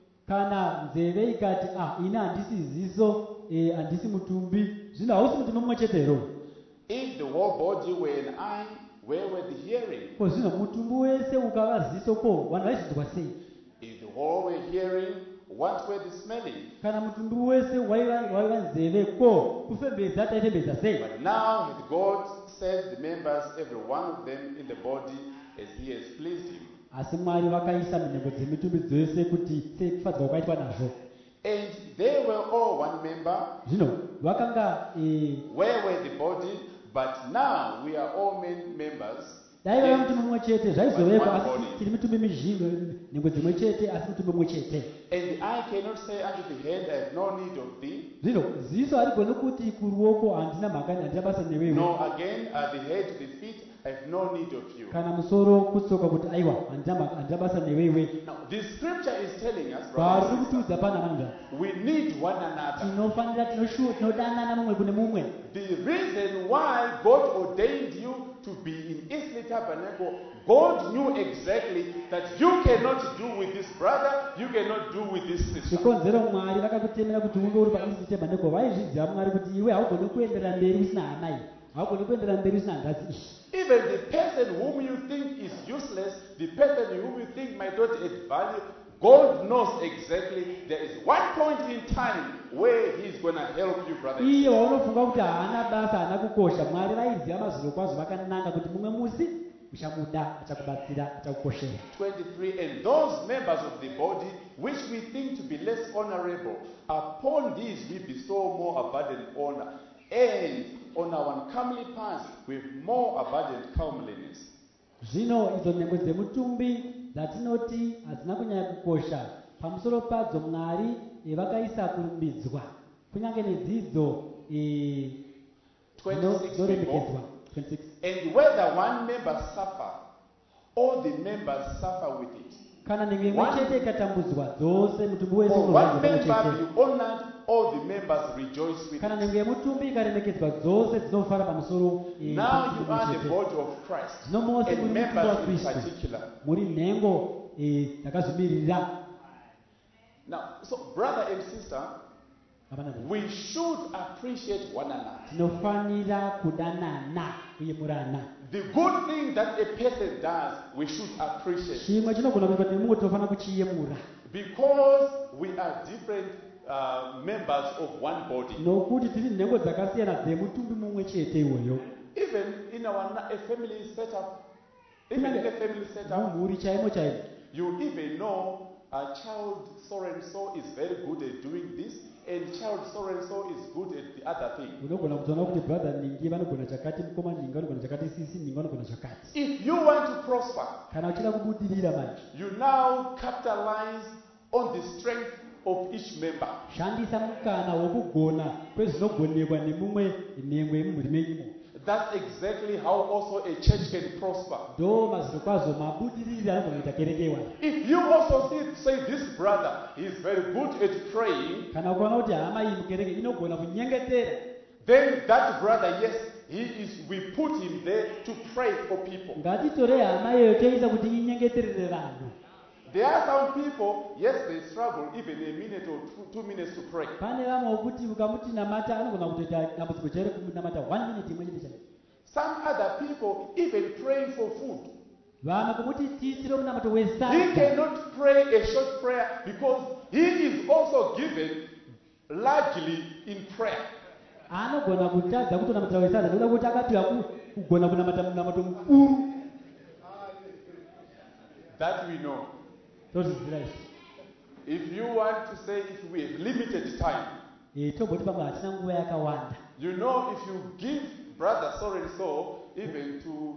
kana nzeve ikati ah ini handisi ziso, eh, handisi mutumbi, zvino hausi mutumbi mumwe chetero. If the whole body were an eye, where were the hearing? Ko zvino mutumbi wese ukava ziso, ko vanhu vaizvinzwa sei? If the whole were hearing, what were the smelling? kana mutumbi wese waiva waiva nzeve, ko kufembedza taifembedza sei? But now hath God set the members, every one of them, in the body as he has pleased him. asi mwari vakaisa munhengo dzemitumbi dzose kuti sekufadzwa kwaitwa nazvo. And they were all one member. Zvino vakanga eh, Where were the body? But now we are all men members. dai vaiva And mutumbi mumwe chete zvaizoveko, asi tiri mitumbi mizhinji, nhengo dzimwe chete asi mutumbi mumwe chete. and the eye cannot say unto the hand, I have no need of thee. Zvino ziso harigoni kuti kuruoko handina mhaka, handina basa newewe. No, again, uh, the head to the feet, I have no need of you. kana musoro kutsoka kuti aiwa handina mhaka- handina basa newewe. Now, the scripture is telling us, Vari brothers and sisters, kutiudza pana manja we need one another. tinofanira tinoshuwa tinodanana mumwe kune mumwe. The reason why God ordained you to be in Eastleigh Tabernacle, God knew exactly that you cannot do with this brother, you cannot do with this sister. chikonzero mwari vakakutemera kuti unge uri paIsrael Tabernacle, vaizviziva mwari kuti iwe haugoni kuenderera mberi usina hama iyi, haugoni kuenderera mberi usina hanzvadzi iyi. Even the person whom you think is useless, the person whom you think might not add value, God knows exactly there is one point in time where He's going to help you, brother. iye waunofunga kuti haana basa, haana kukosha, mwari vaiziva mazviro kwazvo vakananga kuti mumwe musi uchamuda, achakubatsira, achakukoshera. twenty-three, and those members of the body which we think to be less honorable, upon these we bestow more abundant honor, and on our uncomely parts with more abundant comeliness. Zvino idzo nhengo dzemutumbi dzatinoti hadzina kunyanya kukosha, pamusoro padzo mwari eh, vakaisa kurumbidzwa, kunyange nedzidzo eh, twenty-six dzoremekedzwa. people. twenty-six. And whether one member suffer, all the members suffer with it. kana nhengo imwe One- chete ikatambudzwa, dzose mutumbi wese For unorwadza one pamwe member chete. be honored, all the members rejoice with kana it. nhengo yemutumbi ikaremekedzwa, dzose dzinofara pamusoro eh, Now pamutumbi you are mumwe the chete. body of Christ, Zvino mose and muri mutumbi members in waKristu, particular. muri nhengo eh, dzakazvimirira. Now, so brother and sister, Hapana nzara. we should appreciate one another. tinofanira kudanana uye murana. The good thing that a person does, we should appreciate. chimwe chinogona kuitwa nemumwe tinofanira kuchiyemura, Because we are different uh, members of one body. nokuti tiri nhengo dzakasiyana dzemutumbi mumwe chete iwoyo. Even in our na- a family setup, even in a family setup, mumhuri chaimo chaimo, you even know a child so and so is very good at doing this, and child so and so is good at the other thing. unogona kutoona kuti brother ningi vanogona chakati, mukoma ningi vanogona chakati, sisi ningi vanogona chakati. If you want to prosper, kana uchida kubudirira manje, you now capitalize on the strength of each member. shandisa mukana wokugona kwezvinogonekwa nemumwe nhengwe mumhuri menyumo. That's exactly how also a church can prosper. ndo maziro kwazvo mabudiriri anogona kuita kereke iwayo. If you also see, say this brother is very good at praying, kana ukaona kuti hama iyi mukereke inogona kunyengetera, then that brother, yes, he is. We put him there to pray for people. ngatitorei hama iyoyo toisa kuti inyengeterere vanhu. There are some people, yes, they struggle even a minute or two, two minutes to pray. pane vamwe wokuti ukamuti namata anogona kutoita dambudziko chairo kunamata one minute imwe chete chaiyo. Some other people even praying for food. vamwe kumuti tiitire munamato He wesadza, cannot pray a short prayer because he is also given largely in prayer. anogona kutadza kutonamatira wesadza nekuda kuti akapiwa ku- kugona kunamata munamato mukuru. That we know. tozidzira izvi. If you want to say if we have limited time, Eh, toboti pamwe hatina nguva yakawanda. you know if you give brother so and so even to,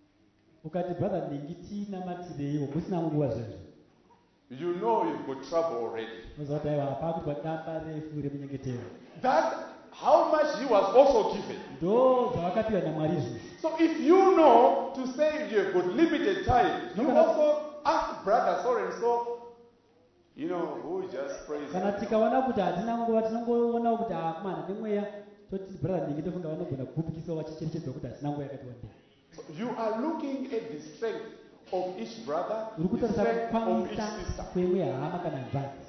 ukati brother ndingi tinamatireiwo musina nguva zvezvo, you know you've got trouble already. unoziva kuti aiwa hapakutwa damba refu remunyengetero. That's how much he was also given. ndo zvavakapiwa namwari izvozvo. So if you know to say you have got limited time, you also ask brother so and so, you know, who just prays. kana tikaona kuti hatina nguva tinongoona kuti hakumana nemweya toti brother ndingi tofunga vanogona kugupikisawo vachicherechedzwa kuti hatina nguva yakati wandei. So you are looking at the strength of each brother, uri the kutarisa strength of each kukwanisa sister. kwemwe hama kana nzadzi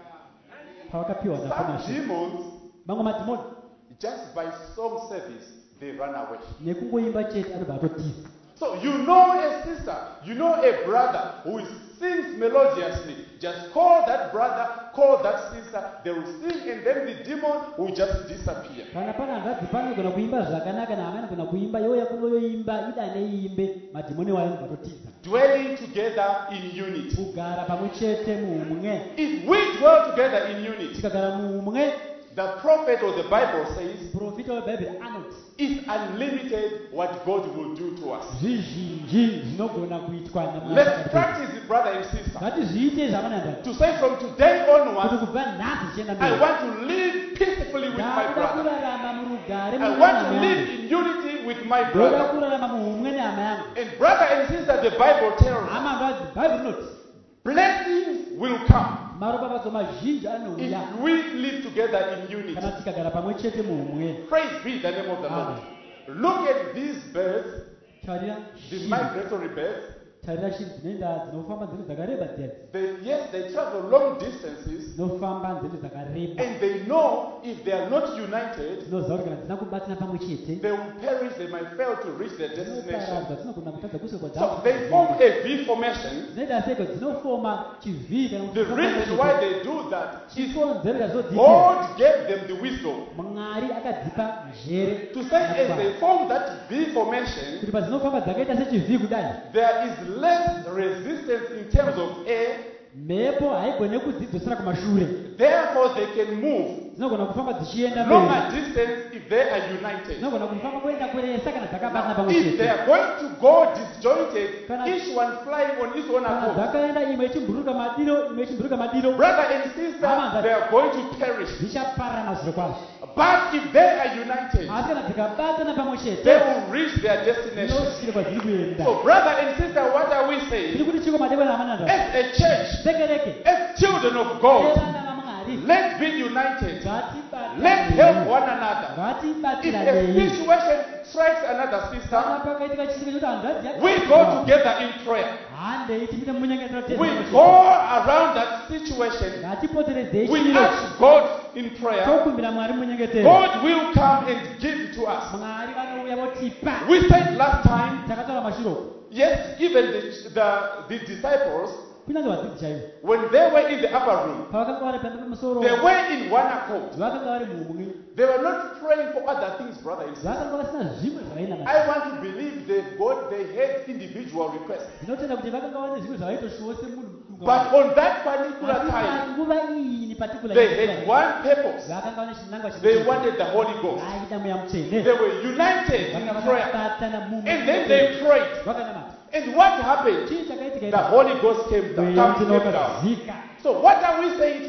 pavakapiwa napo Some nashe. demons, mamwe madhimoni just by song service, they run away. nekungoimba chete anobva atotiza. So you know a sister, you know a brother who sings melodiously. Just call that brother, call that sister, they will sing and then the demon will just disappear. kana pana nzadzi panogona kuimba zvakanaka nahama inogona kuimba youya kunoyoimba ida neimbe madhimoni wayo anobva atotiza. Dwelling together in unity. kugara pamwe chete muumwe. If we dwell together in unity, tikagara muumwe, the prophet or the Bible says, profita webhaibheri anoti it's unlimited what God will do to us. zvizhinji zvinogona kuitwa Let's namwari. practice it, brother and sister. ngatizviite zvamananda To say from today kuti onwards, kubva nhasi zvichienda I mberi want to live peacefully with my ndakuda brother. kurarama murugare I want to munehama live yangu, in unity with my ndoda brother. kurarama muumwe nehama yangu. And brother and sister, the Bible tells us, hama ndoati bhaibheri rinoti blessings will come maropafadzo mazhinji anouya if we live together in unity. kana tikagara pamwe chete muumwe. Praise be the name of the Lord. Look at these birds, tarira these shiri, migratory birds. tarira shiri dzinoenda dzinofamba nzendo dzakareba dziyadzi, They, yes, they travel long distances, dzinofamba nzendo dzakareba, and they know if they are not united, dzinoziva kuti kana dzina kubatsira pamwe chete they will perish, they might fail to reach their destination. dzinoparadzwa, dzinogona kutadza kusvika So they form a V formation. dzinoita seko dzinofoma chivhii kana kuti The dzinofamba reason chete. why they do that is chikonzero chazvodzipa God gave them the wisdom mwari akadzipa njere to say as they form that V formation, kuti padzinofamba dzakaita sechivhii kudai there is less resistance in terms of air, mhepo haigone kudzidzosera kumashure, therefore they can move dzinogona kufamba dzichienda mberi, longer distance if they are united. dzinogona kufamba kuenda kuresa kana dzakabatana pamwe If they chete. are going to go disjointed, Kana- each one flying on its own kana accord, dzakaenda imwe ichimburuka madiro imwe ichimburuka madiro, brother and sister, Amen. they are going to perish. zvichaparara mazviro kwazvo. But if they are united, Asi kana dzikabatana pamwe they chete will reach their destination. dzinosvika kwadziri kuenda. So, brother and sister, what are we tiri saying? kuti chiko madekwana amananda As a church, sekereke as children of God, evana vamwari let's be united. ngatibatanei. Let's help one another. If a ngatibatanei. situation strikes another kana sister, pakaitika chitika choti hanzvadzi we go together in prayer. handei tipinde munyengetero We tese. go around that situation. ngatipoteredzei We chiro ask God in prayer. tokumbira mwari munyengetero. God will come and give to us. mwari vanouya votipa. We said last time, takataura mashuro yes, even the, the, the disciples, kunyange vadzidzi chaivo when they were in the upper room, pavakanga vari pamba pamusoro they were in one accord. vakanga vari muumwe, They were not praying for other things, brother and sister. vakanga vasina zvimwe zvavainama. I want to believe they God they had individual requests. ndinotenda kuti vakanga vane zvimwe zvavaitoshuwo semunhu. But on that particular Asi time, panguva iyi ni particular they had one purpose. vakanga vane chinangwa They chimwe. wanted the Holy Ghost. vaida mweya mutsvene. They were united in vakanga prayer. vakabatana mumwe. And then they prayed. vakanamata. And what happened? chii chakaitika The Holy Ghost came down. mweya Came down. dzinokadzika. So what are we saying tonight, kuti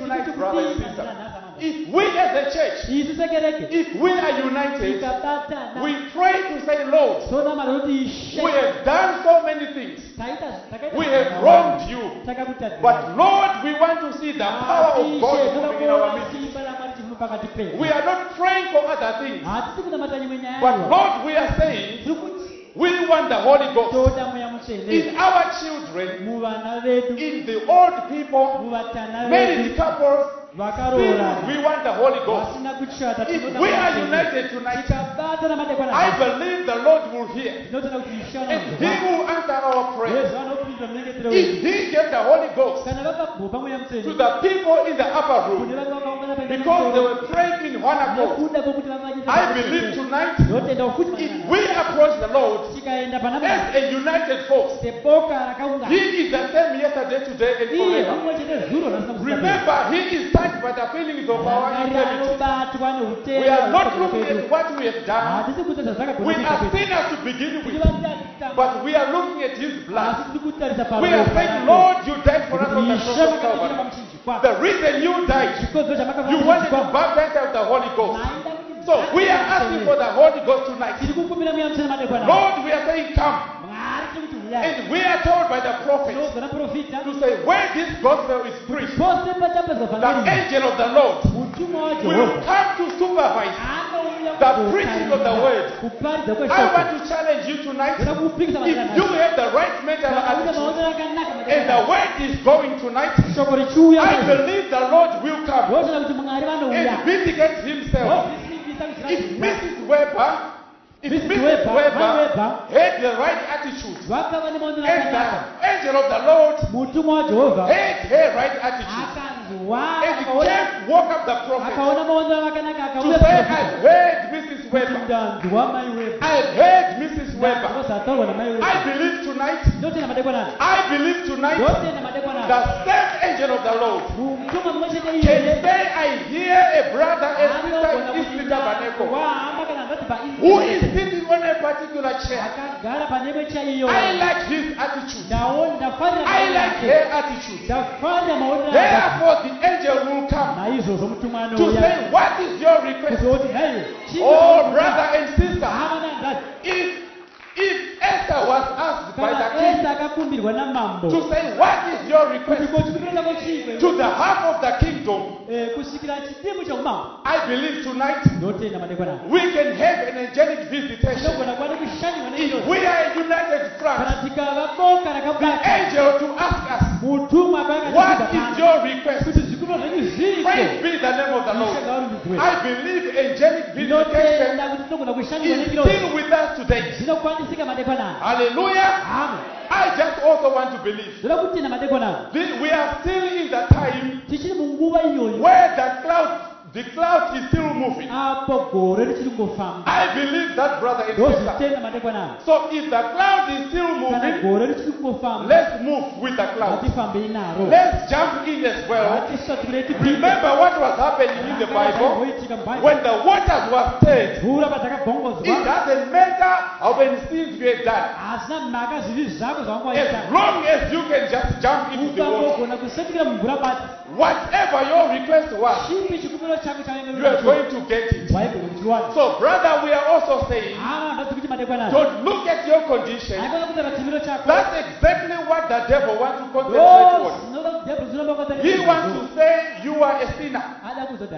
brother and sister, if we as a church, isu sekereke if we are united, tikabatana we pray to say, Lord, tonamala kuti we ishe have done so many things. taita takaita We have wronged you. takakutadza But Lord, we want to see the power of God moving in our midst. pakati pedu We are not praying for other things. hatisi kunamata nyimwe But nyayo Lord, we are saying, tikuti we want the Holy Ghost toda mweya mutsvene in our children, mu vana vedu in the old people, mu vatana married vedu couples. vakaroorana We want the Holy Ghost. vasina kuchata If tinoda we are mutsvene. united tonight, tikabatana madekwana I believe the Lord will hear. tinotenda kuti ishe And He anonzwa will answer our prayer. yesu anopinza munyengetero If wedu He gave the Holy Ghost kana vakabhupa mweya to mutsvene the people in the upper kune room vanga vakaungana because they were praying in one accord, nekuda kwokuti I believe tonight, ndinotenda kuti if we approach the Lord tikaenda pana as a united force, seboka rakaungana He is the same yesterday, today, and iye forever. umwe chete zuro rasina Remember, He is touched by the feelings of our infirmity. anobatwa We are not looking neutenda at what we have done. hatisi kuti We are zvazvakagoneka sinners to begin with, tivatata but we are looking at His blood. asi tiri kutarisa We are saying, Lord, you died for us on the cross of Calvary. pamuchinjikwa The reason you died, chikodzo you wanted to baptize us with the Holy Ghost. So we are asking for the Holy Ghost tonight. tiri kukumbira mweya mutsvene madekwana Lord, we are saying, come. mwari tiri kuti uyai And we are told by the prophet tinozwa naprofita to say, when this gospel is preached, pose pachapezwa the pangeri angel of the Lord mutumwa will wajehovha come to supervise anouya the preaching of the word. kuparidza I kweshoko want to challenge you tonight. oda kupikisa If you have the right mental uta attitude maonero akanaka and the word is going tonight, shoko richiuya I believe the Lord will come wozvona kuti mwari vanouya and vindicate Himself. wozvisivisa If kuti Missus Weber, if Missus Missus Weber, Weber Weber, had the right attitude vakava nemaonero and akanaka the angel of the Lord mutumwa wajehovha had her right attitude akanzwa and akaona came, woke up the prophet akaona maonero akanaka to akauya say, kuprofita. I heard Missus kuti Weber. ndanzwa mai weber I heard Missus Weber. zvataurwa namai I weber believe tonight, ndotenda madekwanani I believe tonight, ndotenda madekwanani the same angel of the Lord mutumwa mumwe chete can iyeye say, I hear a brother and sister anogona in Eastern Tabernacle wahamba kana ndati who is paisi sitting on a particular chair. akagara panebe chaiyo I like his attitude. ndaona ndafarira I maonero like ake. her attitude. ndafarira maonero ake. Therefore, the angel will come naizvozvo mutumwa to anouya say, what is your request? kuzoti nhai Oh, brother and sister, hama nandati if if Esther was asked by the kana king esa akakumbirwa namambo to say, what is your kuti request kochikumbiro chako chimwe to the half of the kingdom, Eh, kusvikira chidimbu chaumambo I believe tonight ndotenda madekwanani we can have an angelic visitation. tinogona kuva nekushanyiwa If neizvozvo we are a united kana front, tikava boka the rakabata angel to ask us, mutumwa what is paakatiaa your request? kuti zvikumbiro zvenyu Praise zviko be the name of the Lord. ishengaurumbidzwe I believe angelic visitation ndinotenda kuti tinogona kushanyiwa is nechirozi still with us today. zvinokwanisika madekwanani Hallelujah. ame I just also want to believe zvoda kutenda madekwanani that we are still in the time tichiri munguva iyoyo where the cloud, the cloud is still moving. apo gore richiri kungofamba I believe that, brother and sister. ndozvitenda madekwanani So if the cloud is still kana moving, gore richiri kungofamba let's move with the cloud. ngatifambei naro Let's jump in as well. ngatisvatukirei Remember what was happening in the Bible zvaitika mubhaibheri when the waters were stirred. mvura It padzakabhongozwa doesn't matter how many sins you have done, hasina mhaka zvivi zvako as zvawangoita long as you can just jump into the water. ukangogona kusetukira mumvura basi Whatever your request was, chipi chikumbiro chako you are going to get it. waigona kuchiwana So, brother, we are also saying, hama ndati kuti madekwanani don't look at your condition. haikona kutara chimiro chako That's exactly what the devil wants to concentrate on. zvinoda kuti dhebho zvinomba He wants to say you are a sinner. ada kuzoti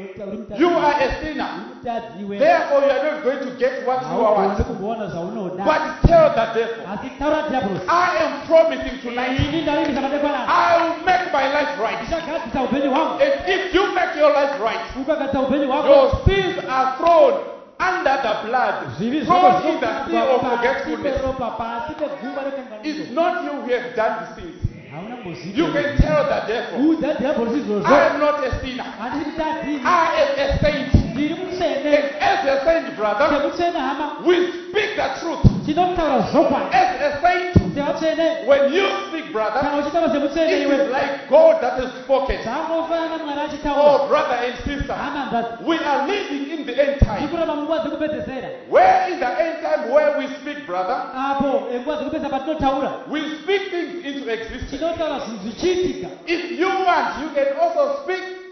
You are a sinner. mutadziwe Therefore, you are not going to get what you haugoni want. kumboona zvaunoda But tell the devil, asi taura dhiabhorosi I am promising tonight, ini ndavimbisa madekwanani I will make my life right. ndichagadzisa upenyu hwangu And if you make your life right, ukagadzisa upenyu hwako your sins are thrown under the blood, zvivi thrown in the sea of pasi forgetfulness. peropa pasi pegungwa It's rekanganiso not you who have done the sins. hauna You mbozivo can tell the devil, udza dhiabhorosi I izvozvo am not a sinner. handisi kutadzini I am a saint. ndiri mutsvene And as a saint, brother, semutsvene hama we speak the truth. tinotaura zvokwadi As a saint, sevatsvene when you speak, brother, kana uchitaura semutsvene it iwe is like God that has spoken. zvangofanana mwari achitaura Oh, brother and sister, hama ndati we are living in the end time. tikuramba munguva dzekupedzesera Where in the end time where we speak, brother, apo nguva dzekupedzesa patinotaura we speak things into existence. tinotaura zvinhu zvichiitika If you want, you can also speak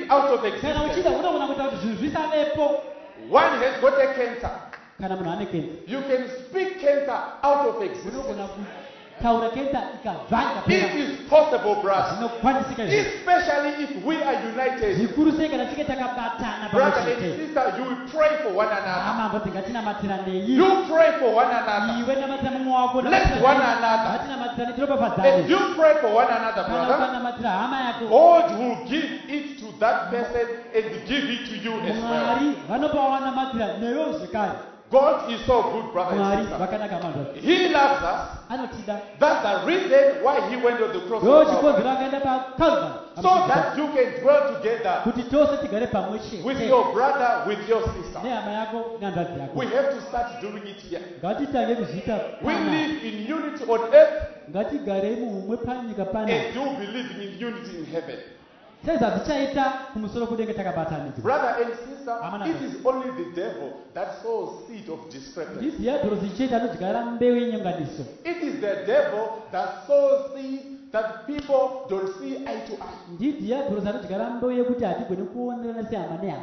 out of kana existence. uchida unoona kuita kuti zvinhu zvisavepo. One has got a cancer. Kana munhu ane kenza You can speak cancer out of existence. unogona kutaura kenza ikabva It ikapera. is possible, brother. Zvinokwanisika izvi. Especially if we are united. Zvikuru sei kana tichinge takabatana Brother pamwe and chete. sister, you will pray for one another. Hama mboti ngatinamatiranei. You pray for one another. Iwe namatira mumwe wako. Bless one another. Ngatinamatirane If tiropafadzane. you pray for one another, Kana brother, ukanamatira hama yako. God will give it to that person and give it to you as well. Mwari vanopa wanamatira newe zvekare. God is so good, brother and Mwari sister. vakanaka manhu. He loves us. Anotida. That's the reason why he went on the cross Ndo of Calvary. chikonzero akaenda paKalvari. So that you can dwell together Kuti tose tigare pamwe with chete. your brother, with your sister. Nehama yako nehanzvadzi yako. We have to start doing it here. Ngatitange kuzviita We pana. live in unity on earth Ngatigarei muhumwe panyika pana. and you be living in unity in heaven. Sezazvichaita kumusoro kudenga takabatanidzwa. Brother and sister, Amen. it is only the devil that sows seed of discrepancy. Ndiziya dhoro zichiita anodyara mbeu yenyonganiso. It is the devil that sows seed that people don't see eye to eye. Ndiziya dhoro zanodyara mbeu yekuti hatigoni kuonerana sehama nehama.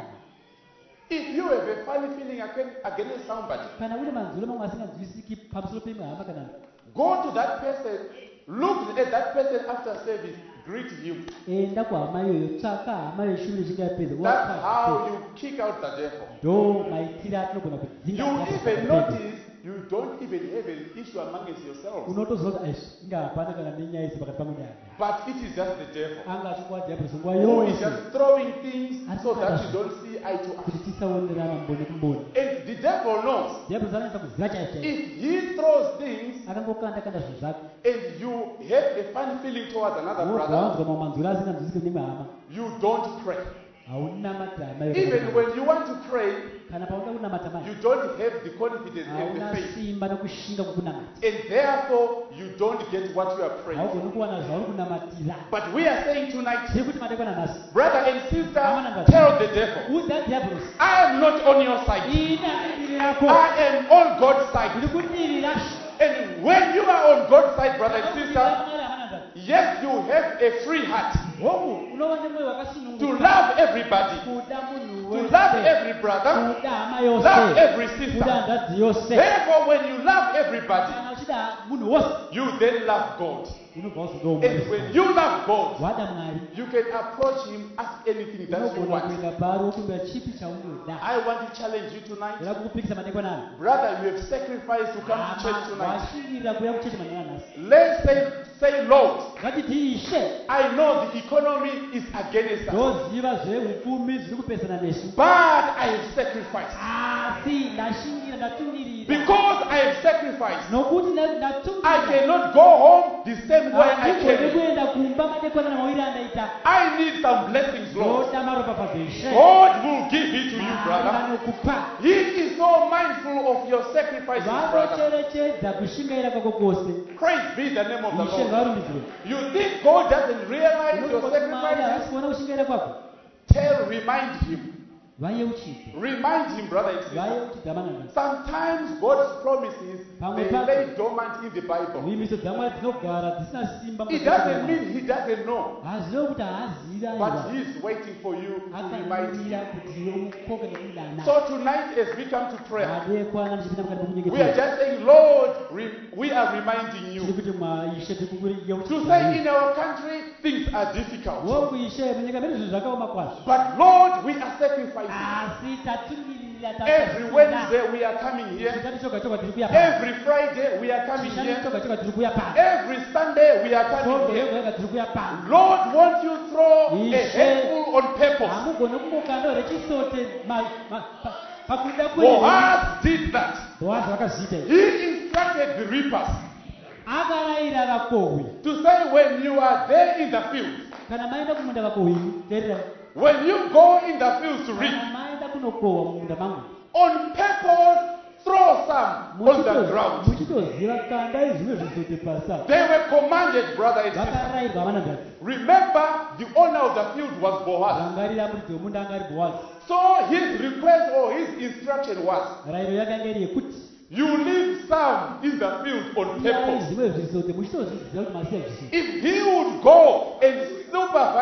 If you have a funny feeling against, against somebody, Kana une manzuro mamwe asinganzwisiki pamusoro pemwe hama kana go to that person, look at that person after service, greet him. enda kuhama iyoyo, tsvaka hama yeshure ishinga yapedza. That's how you kick out the devil. Ndo maitiro atinogona You even notice you don't even have an issue amongst yourselves. unotoziva kuti aishi inga hapana kana nenyaya isi pakati pamwe nehama. But it is just the devil Anga achingwa dhiabhorosi nguva who is yose just throwing things so that you don't see eye to eye. kuti tisaonerana mboni kumboni. And the devil knows Dhiabhorosi anoisa kuziva chaizvo chaizvo. if he throws things Akangokanda kanda zvinhu zvake. and you have a funny feeling towards another brother, Wanzwa mamwe manzuro asinganzwisiki nemwe hama. you don't pray. Haunamatira hama Even iyoyo. when you want to pray, Kana paunoda kunamata mai. you don't have the confidence and the Hauna faith. simba nokushinga kukunamata. And therefore, you don't get what you are praying for. Haugoni kuwana zvauri kunamatira. But we are saying tonight, Tiri kuti madekwana nhasi. brother and sister, tell the devil, Udza dhiabhorosi. I am not on your side. Ini handiri diri rako. I am on God's side. Ndiri kudirira. And when you are on God's side, brother and sister, Sister. yes, you have a free heart Hoku unova nemwoyo to wakasununguka. love everybody, Kuda munhu to wese. love every brother, Kuda hama love yose. every Kuda sister. handadzi yose. Therefore, when you love everybody, Kana uchida munhu wose. you then love God. Unobva uzodo And when umwe. you love God, Wada Mwari. you can approach Him, ask anything that you Unogona want. kuenda pari wokumbira chipi chaunoda. I want to challenge you tonight. Ndira kukupikisa madekwana ano. Brother, you have sacrificed to come to church tonight. Washingirira kuuya kuchechi manhero nhasi. Let's say, say, Lord, Ngatiti Ishe. I know the economy is against us, Ndoziva zveupfumi zviri kupesana nesu. but I have sacrificed. Asi ndashingira ndatsungirira. Because I have sacrificed, Nokuti nda- I ndatsungirira. cannot go home the same way I Handikoni came. kuenda kumba madekwana namawiri andaita. I need some blessings, Lord. Ndoda maropafadzo Ishe. God will give it to you, brother. Anokupa. He is so mindful of your sacrifices, brother. Vanocherechedza kushingaira kwako kwose. Praise be the name of the Ishe Lord. ngavarumbidzwe. You think God doesn't realize your Unoti Mwari sacrifices? havasi kuona kushingaira kwako. Tell, remind Him. Vayeuchidze. Remind Him, brother and sister. Vayeuchidza manana. Sometimes God's promises Pamwe they pacho. lay dormant in the Bible. Vimiso dzamwari dzinogara dzisina simba. It doesn't mean He doesn't know, hazvirevo kuti haazivi but aiva. He's waiting for you to remind Akamirira Him. kuti umukoka nekudana. So tonight, as we come to prayer, Madekwana ndichipinda mukati we are mokunyengetera. just saying, Lord, re- we are reminding Tiri you kuti mwaishe tiri to kukuyeuchidza. say in our country things are difficult, Woku Ishe munyika medu zvinhu zvakaoma kwazvo. but Lord, we are sacrificing. Asi tatsungirira Every Wednesday we are coming here. Chitatu choga choga tiri kuya pano. Every Friday we are coming Chishanu here. choga choga tiri kuya pano. Every Sunday we are coming Sobe here. yega yega tiri kuya pano. Lord, won't you throw a Ishe. handful on purpose? Hamugoni kungokanda rechisote ma- ma- pa- pakuda kwenu. Boaz did that. Boazi vakazviita izvi. He instructed the reapers Akarayira vakohwi. to say when you are there in the field, Kana maenda kumunda vakohwi, teerera. when you go in the field to reap, Kana maenda kunokohwa mumunda mangu. on purpose throw some on the ground. Muchitoziva kandai zvimwe zvisote pasa. They were commanded, brother and sister. Vakarayirwa vanandadzi. Remember, the owner of the field was Boaz. Rangarira muridzi wemunda anga ari Boazi. So his request or his instruction was, Rayiro yakanga iri yekuti you leave some in the field on iyai purpose. zvimwe zvisote muchitozviziva kuti masiya zvisote. If he would go and supervise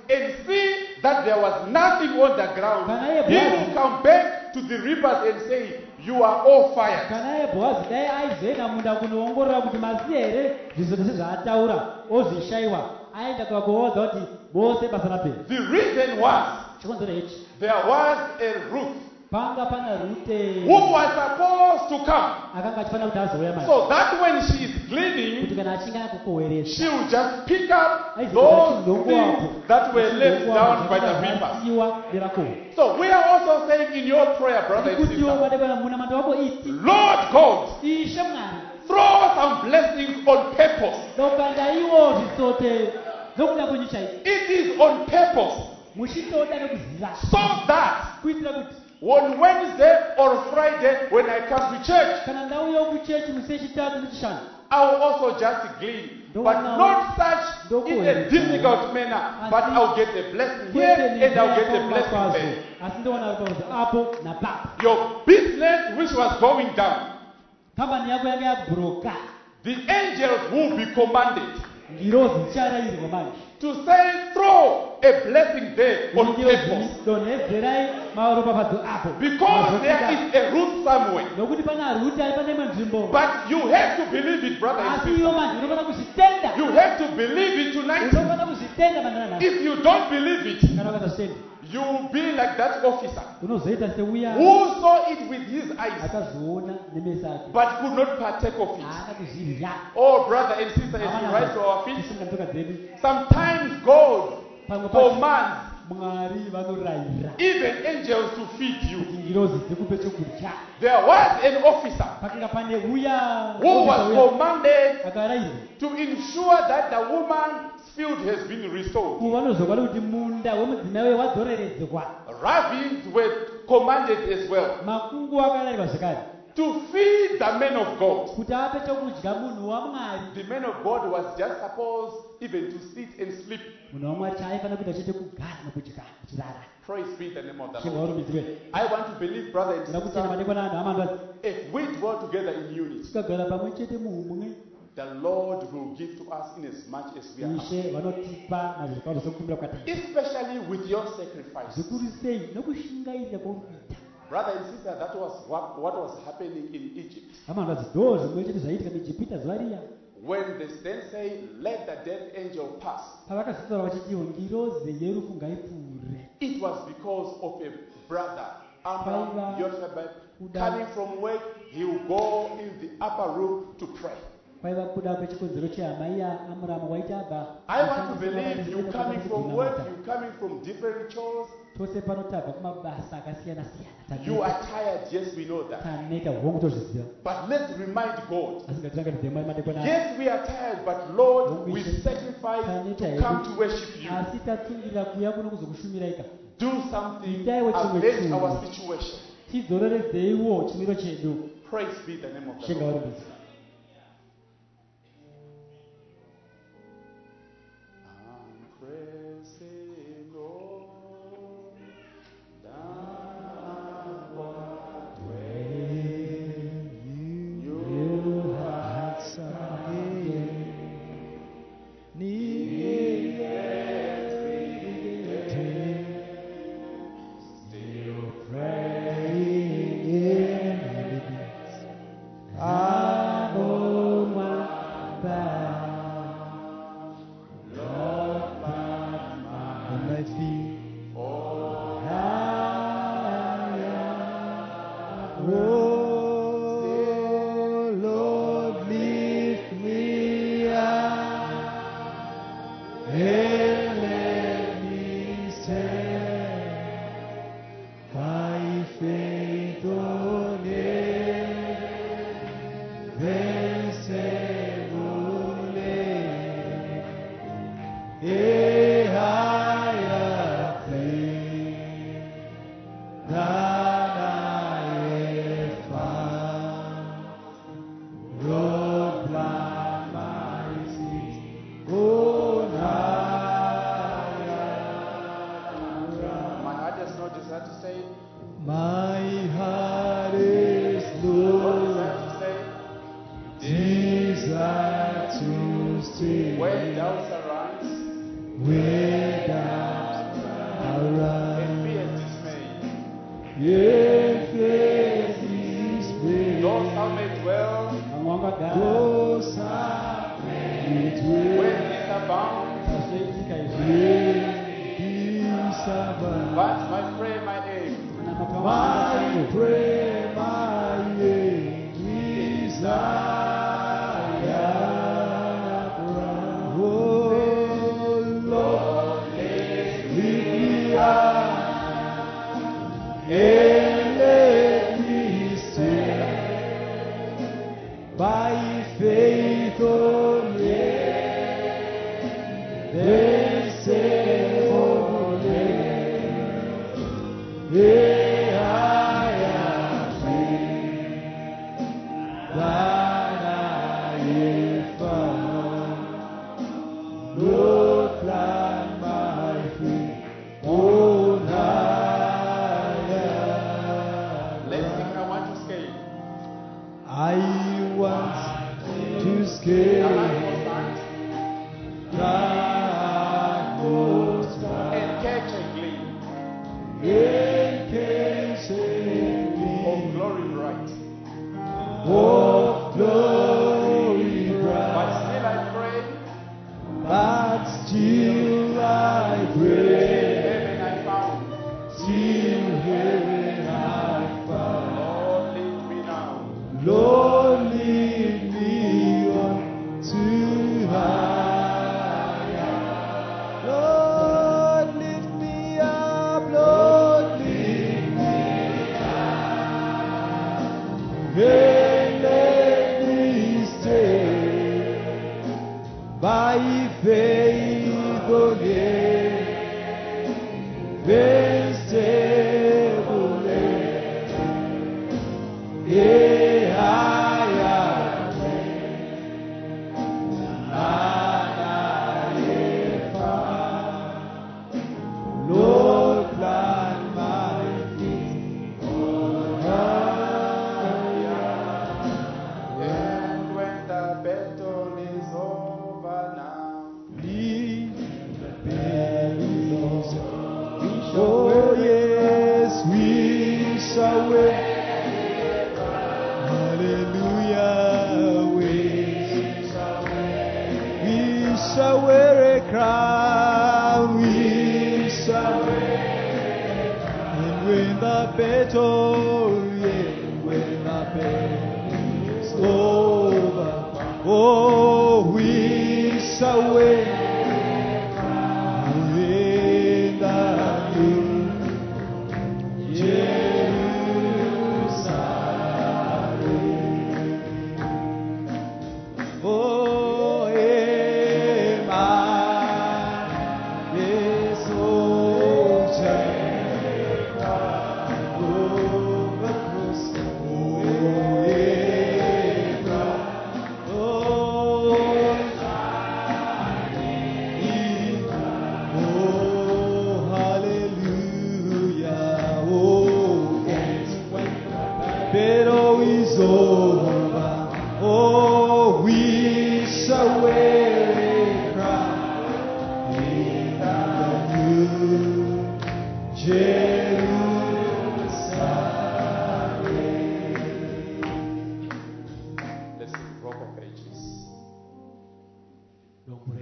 and see that there was nothing on the ground, Kana ye he Boazi- will come back to the reapers and say, you are all fired. kana iye Bhoazi dai aizoenda munda kunoongorora kuti masi here zvizo zvese zvaataura ozvishayiwa aenda kuvakuvaudza kuti vose basa rapera. The reason was Chikonzero ichi there was a Ruth panga pana Rute who was supposed to come, akanga achifanira kuti azouya mari so that when she is gleaning, kuti kana achinge akukohweredza she will just pick up those things that were left down by the reapers. aiwa nevakohwe. So we are also saying in your prayer, brother and kutiwo sister, madekwana muna manda wako iti Lord God, ishe mwari throw some blessings on purpose. dokanda iwo zvisote zokuda kunyika iti It is on purpose, muchitoda nekuziva so that kuitira kuti on Wednesday or Friday when I come to church, kana ndauya kuchechi musi yechitatu nechishanu I will also just glean, but not such in a difficult manner, but I'll get a blessing here and I'll get a blessing there. asi ndoona kuti apo napapo Your business which was going down, kambani yako yanga yabhuroka the angels will be commanded ngirozi dzicharayirwa manje to say throw a blessing there on purpose. donhedzerai maropafadzo apo Because there is a root somewhere. nokuti pana ruti ari pane imwe nzvimbo But you have to believe it, brother and asi iwo sister. manje unofanira kuzvitenda You have to believe it tonight. unofanira kuzvitenda mandanana If you don't believe it, kana ukasazvitenda you will be like that officer unozoita seuya who saw it with his eyes akazviona nemeso ake but could not partake of it. haana kuzvirya Oh, brother and sister, as we rise to our feet, tisunga nzoka dzedu sometimes God pamwe pacho commands mwari vanorayira even angels to feed you. kuti ngirozi dzikupe chokudya There was an officer pakanga pane uya who was commanded akarayirwa to ensure that the woman's field has been restored. kuva nozokwana kuti munda wemudzimai we wadzoreredzwa Rabbins were commanded as well makungu akarayirwa zvekare to feed the men of God. kuti ape chokudya munhu wamwari The man of God was just supposed even to sit and sleep. munhu wamwari chaaifanira kuita chete kugara nokudya kuchirara Praise be the name of the shinga Lord. warumidziwe I want to believe, brother and ndakutenda sister, madekwana anhu amandwazi if we dwell together in unity, tikagara pamwe chete muumwe the Lord will give to us in as much as we are asking. ishe vanotipa nazvikwazvo sokukumbira kwataita Especially with your sacrifice. zvikuru sei nokushingairira kwaurikuita Brother and sister, that was what, what was happening in Egypt. amandwazi ndo zvimwe chete zvaiitika muijipita zuva riya When they then say, let the death angel pass, pavakazvitaura vachitiwo ngirozi yerufu ngaipfuure it was because of a brother, Amram Faiva. Yochebed, Kuda. coming from work, he will go in the upper room to pray. kwaiva kuda kwechikonzero chehama iya amurama waiti abva I want to believe you coming from work, you coming from different chores, tose pano tabva kumabasa akasiyana you siyana are tired, yes, we know that. taneta hongu tozviziva But let's remind God, asi ngatirangaridze mwari madekwana yes, we are tired, but Lord, we sacrifice to come to worship you. asi tatsungirira kuuya kuno kuzokushumiraika Do something, Itaiwe chimwe amend chinhu. our situation. tidzoreredzeiwo chimiro chedu Praise be the name of the shinga Lord. warumbidza I'm pressing on downward way. You have still Oh, Lord, lift me up and let me stand by faith on invincible land. A higher thing than I have found. Lord, blind my feet, oh, higher. My heart has no desire to say, My heart is no Lord, desire to say, desire to stay when doubts arise, where thou But my prayer, my aim, My prayer, my aim is higher ground. Oh Lord, lift me up and let me stand by faith only. Then say only, yeah, I am free, that I am found. Lord, plant my feet on higher. let's sing. I want to scale. I want to The scale light was light that most high. and catch a gleam In case of of glory bright. glory But bright, still I pray, but still I pray, heaven I found. till heaven I found. Lord, lead me now. Lord, lead me on to higher. Lord, lift me up. Lord, lift me up. And let me stay by faith again. Then stable. Yeah, I am Lord, plant my feet on higher. And when the battle is over now, Lead the bellies. Oh yes, we shall win. Hallelujah, we we shall wear a crown. We shall wear, and when the battle, yeah, when the battle is over, oh, we shall win. In the new Jerusalem. Oh, am I a soldier of the cross? Oh, am I? Oh, oh, hallelujah. Oh, yes, when the battle is over, oh, we shall wear a crown in the new Jerusalem. let's sing Rock of Ages. Rock of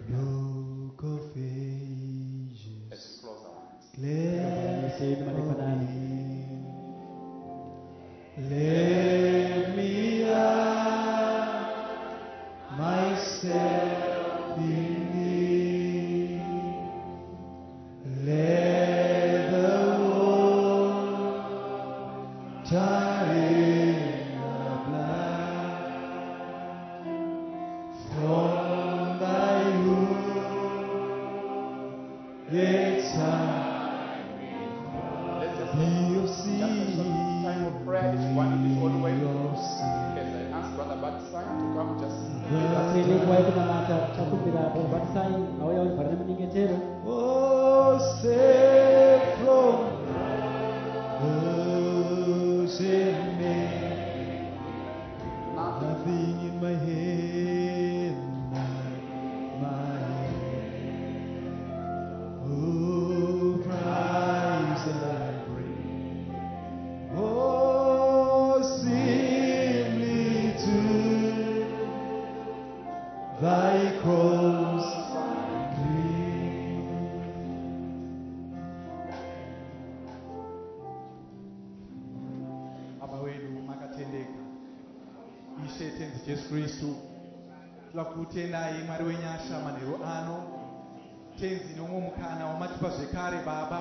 Ages, Let's close our eyes. let me hide myself in thee. Let the water in the blood from thy womb, its time Let's just be of just a short time of prayer. If you want in this own way, sea. as I ask Brother Batsai to come, just Asili kuwahi kunamata chakumbira batisai auya uliparane munyengetero. Oh, save from the Ishe tenzi Jesu Kristu. Twakutendai Mwari wenyasha manheru ano. Tenzi nomwe mukana wamatipa zvekare Baba.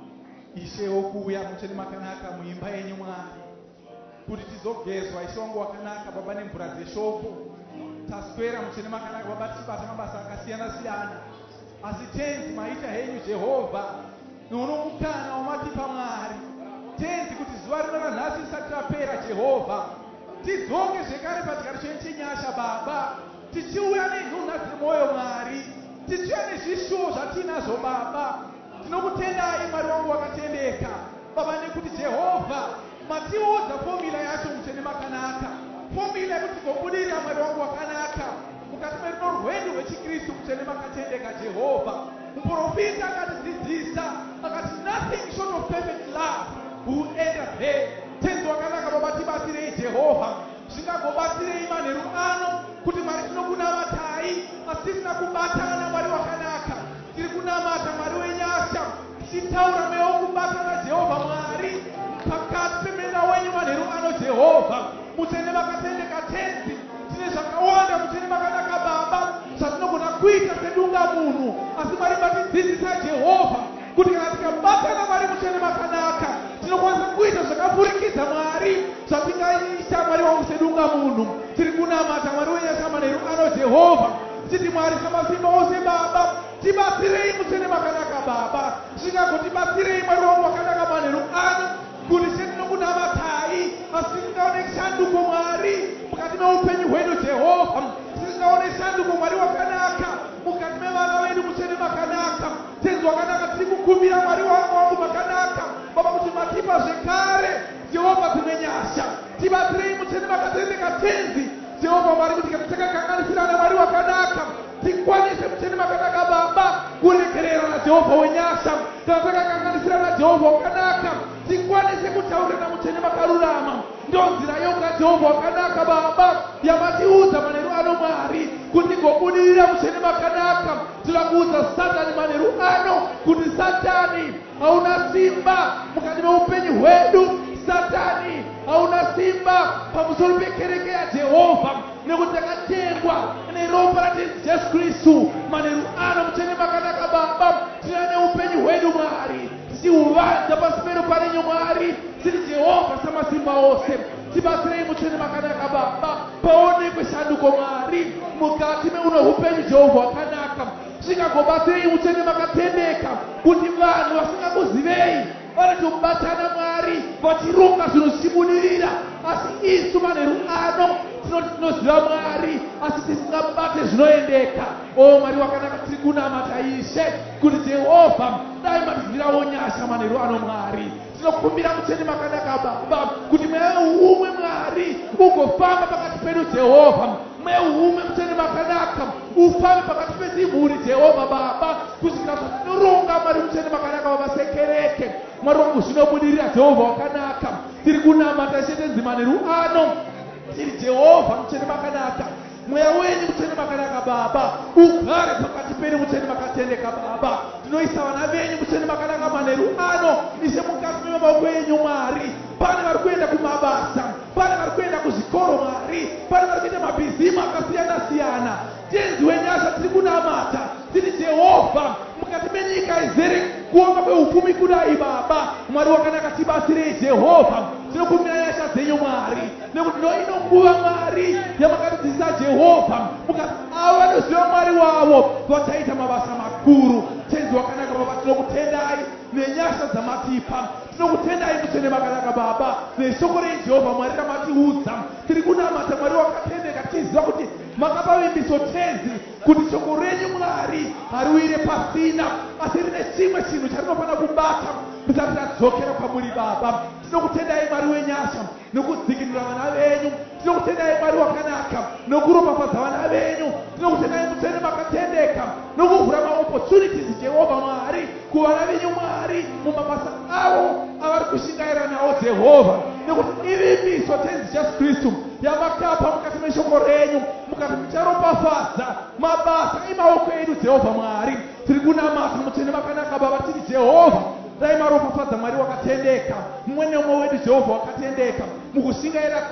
Ishe wokuuya mucheni makanaka muimba yenyu Mwari. Kuti tizogezwa Ishe wangu wakanaka Baba nemvura dzeshoko. Taswera mucheni makanaka Baba tichibata mabasa akasiyana siyana. Asi tenzi maita henyu Jehovha. Nono mukana wamatipa Mwari. Tenzi kuti zuva rino ranhasi risati rapera Jehovha. Tidzoke zvekare pachigaro chenyu chenyasha Baba. Tichiuya nenhunha dzemwoyo Mwari. Tichiuya nezvishuwo zvatinazvo Baba. Tinokutendai Mwari wangu wakatendeka Baba nekuti Jehovha matiudza fomula yacho mucheni makanaka. Fomula yekuti tigobudirira Mwari wangu wakanaka mukati merino rwedu rwechikristu mucheni makatendeka Jehovha. Muprofita akatidzidzisa akati nothing short of perfect love will enter there. Tenzi wakanaka Baba tibatsirei Jehovha. Zvingagobatsirei manheru ano kuti Mwari tinokunamatai asi tisina kubatana Mwari wakanaka. Tiri kunamata Mwari wenyasha tichitaura mweya wokubatana Jehovha Mwari pakati pemena wenyu manheru ano Jehovha. Muchene makatendeka tenzi tine zvakawanda muchene makanaka Baba zvatinogona kuita sedunga munhu asi Mwari matidzidzisa Jehovha kuti kana tikabatana Mwari muchene makanaka tinokwanisa kuita zvakapfurikidza Mwari zvatingaita Mwari wangu sedunga munhu. Tiri kunamata Mwari wenyasha manheru ano Jehovha titi Mwari samasimba ose Baba tibatsirei muchene makanaka Baba. Zvingagotibatsirei Mwari wangu wakanaka manheru ano kuti setinokunamatai asi tisingaone shanduko Mwari mukati meupenyu hwedu Jehovha. Tisingaone shanduko Mwari wakanaka mukati mevana vedu muchene makanaka. Tenzi wakanaka tiri kukumbira Mwari wangu wangu makanaka Baba kuti matipa zvekare Jehovha dzine nyasha. Tibatsirei muchene makatendeka tenzi Jehovha Mwari kuti kana takakanganisirana Mwari wakanaka tikwanise muchene makanaka Baba kuregerera na Jehovha wenyasha. Kana takakanganisirana Jehovha wakanaka tikwanise kutaurana muchene makarurama. Ndio nzira yoga Jehovha wakanaka Baba yamatiudza manheru ano Mwari kuti gobudirira muchene makanaka. Tinakuudza Satani manheru ano kuti Satani hauna simba mukati meupenyu hwedu. Satani hauna simba pamusoro pekereke ya Jehovha nekuti takatengwa neropa ratenzi Jesu Kristu manheru ano muchene makanaka Baba. Tina neupenyu hwedu Mwari tichiuvanza pasi peno parenyu Mwari tiri Jehovha samasimba ose. Tibatsirei muchene makanaka Baba paonekwe shanduko Mwari mukati meuno upenyu Jehovha wakanaka. Zvingagobatsirei muchene makatendeka kuti vanhu vasingakuzivei vanatobatana Mwari vachirunga zvinhu zvichibudirira. Asi isu manheru ano tinoti tinoziva Mwari asi tisingabate zvinoendeka. O Mwari wakanaka tiri kunamata Ishe kuti Jehovha dai matibvirawo nyasha manheru ano Mwari. Tinokumbira muchene makanaka Baba kuti mweya umwe Mwari ugofamba pakati pedu Jehovha. Mweya umwe muchene makanaka ufambe pakati pezimhuri Jehovha Baba kusvikira zvatinorunga Mwari muchene makanaka Baba sekereke. Mwari wangu zvinobudirira Jehovha wakanaka. Tiri kunamata Ishe tenzi manheru ano tiri Jehovha muchene makanaka. Mweya wenyu muchene makanaka Baba ugare pakati pedu muchene makatendeka Baba. Tinoisa vana venyu muchene makanaka manheru ano Ishe mukati memaoko enyu Mwari. Pane vari kuenda kumabasa, pane vari kuenda kuzvikoro Mwari, pane vari kuita mabhizimu akasiyana siyana. Tenzi wenyasha tiri kunamata tiri Jehovha mukati menyika izere kuonga kweupfumi kudai Baba. Mwari wakanaka tibatsirei Jehovha. Tinokumbira nyasha dzenyu Mwari nekuti ino nguva Mwari yamakatidzidzisa Jehovha mukati avo vanoziva Mwari wavo vachaita mabasa makuru. Tenzi wakanaka Baba tinokutendai nenyasha dzamatipa. Tinokutendai muchene makanaka Baba neshoko reJehovha Mwari ramatiudza. Tiri kunamata Mwari wakatendeka tiziva kuti makapa vimbiso tenzi kuti shoko renyu Mwari hariwire pasina asi rine chimwe chinhu charinofanira kubata risati radzokera kwamuri Baba. Tinokutendai Mwari wenyasha nokudzikinura vana venyu. Tinokutendai Mwari wakanaka nokuropafadza vana venyu. Tinokutendai muchene makatendeka nokuvhura maopportunities Jehovha Mwari kuvana venyu Mwari mumabasa avo avari kushingaira nawo Jehovha nekuti ivimbiso tenzi Jesu Kristu yamakapa mukati meshoko renyu mukati mucharopafadza mabasa emaoko edu Jehovha Mwari. Tiri kunamata muchene makanaka Baba tiri Jehovha dai maropafadza Mwari wakatendeka mumwe nemumwe wedu Jehovha wakatendeka mukushingaira kwenyu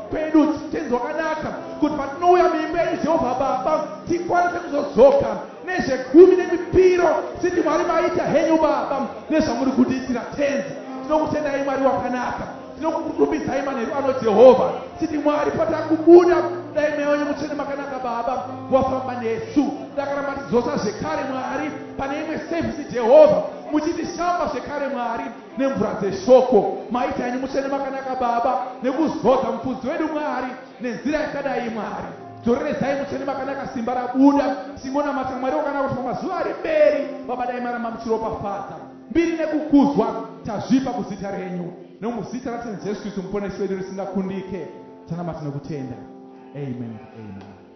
pedu tenzi wakanaka kuti patinouya muimba yenyu Jehovha Baba tikwanise kuzodzoka nezvegumi nemipiro siti Mwari maita henyu Baba nezvamuri kudiitira tenzi. Tinokutendai Mwari wakanaka, tinokurumbidzai manheru ano Jehovha siti Mwari patakubuda dai mweya wenyu mutsvene makanaka Baba wafamba nesu takaramba tidzosa zvekare Mwari pane imwe sevhisi Jehovha muchitishamba zvekare Mwari nemvura dzeshoko maita henyu mutsvene makanaka Baba nekuzodza mufudzi wedu Mwari nenzira yakadai Mwari. Dzoreredzai mutsvene makanaka simba rabuda singonamata Mwari wakanaka kuti pamazuva ari mberi Baba dai maramba muchiropafadza mbiri nekukuzwa tazvipa kuzita renyu nomuzita raTenzi Jesu Kristu muponesi wedu risingakundike tanamata nokutenda. Amen. Amen.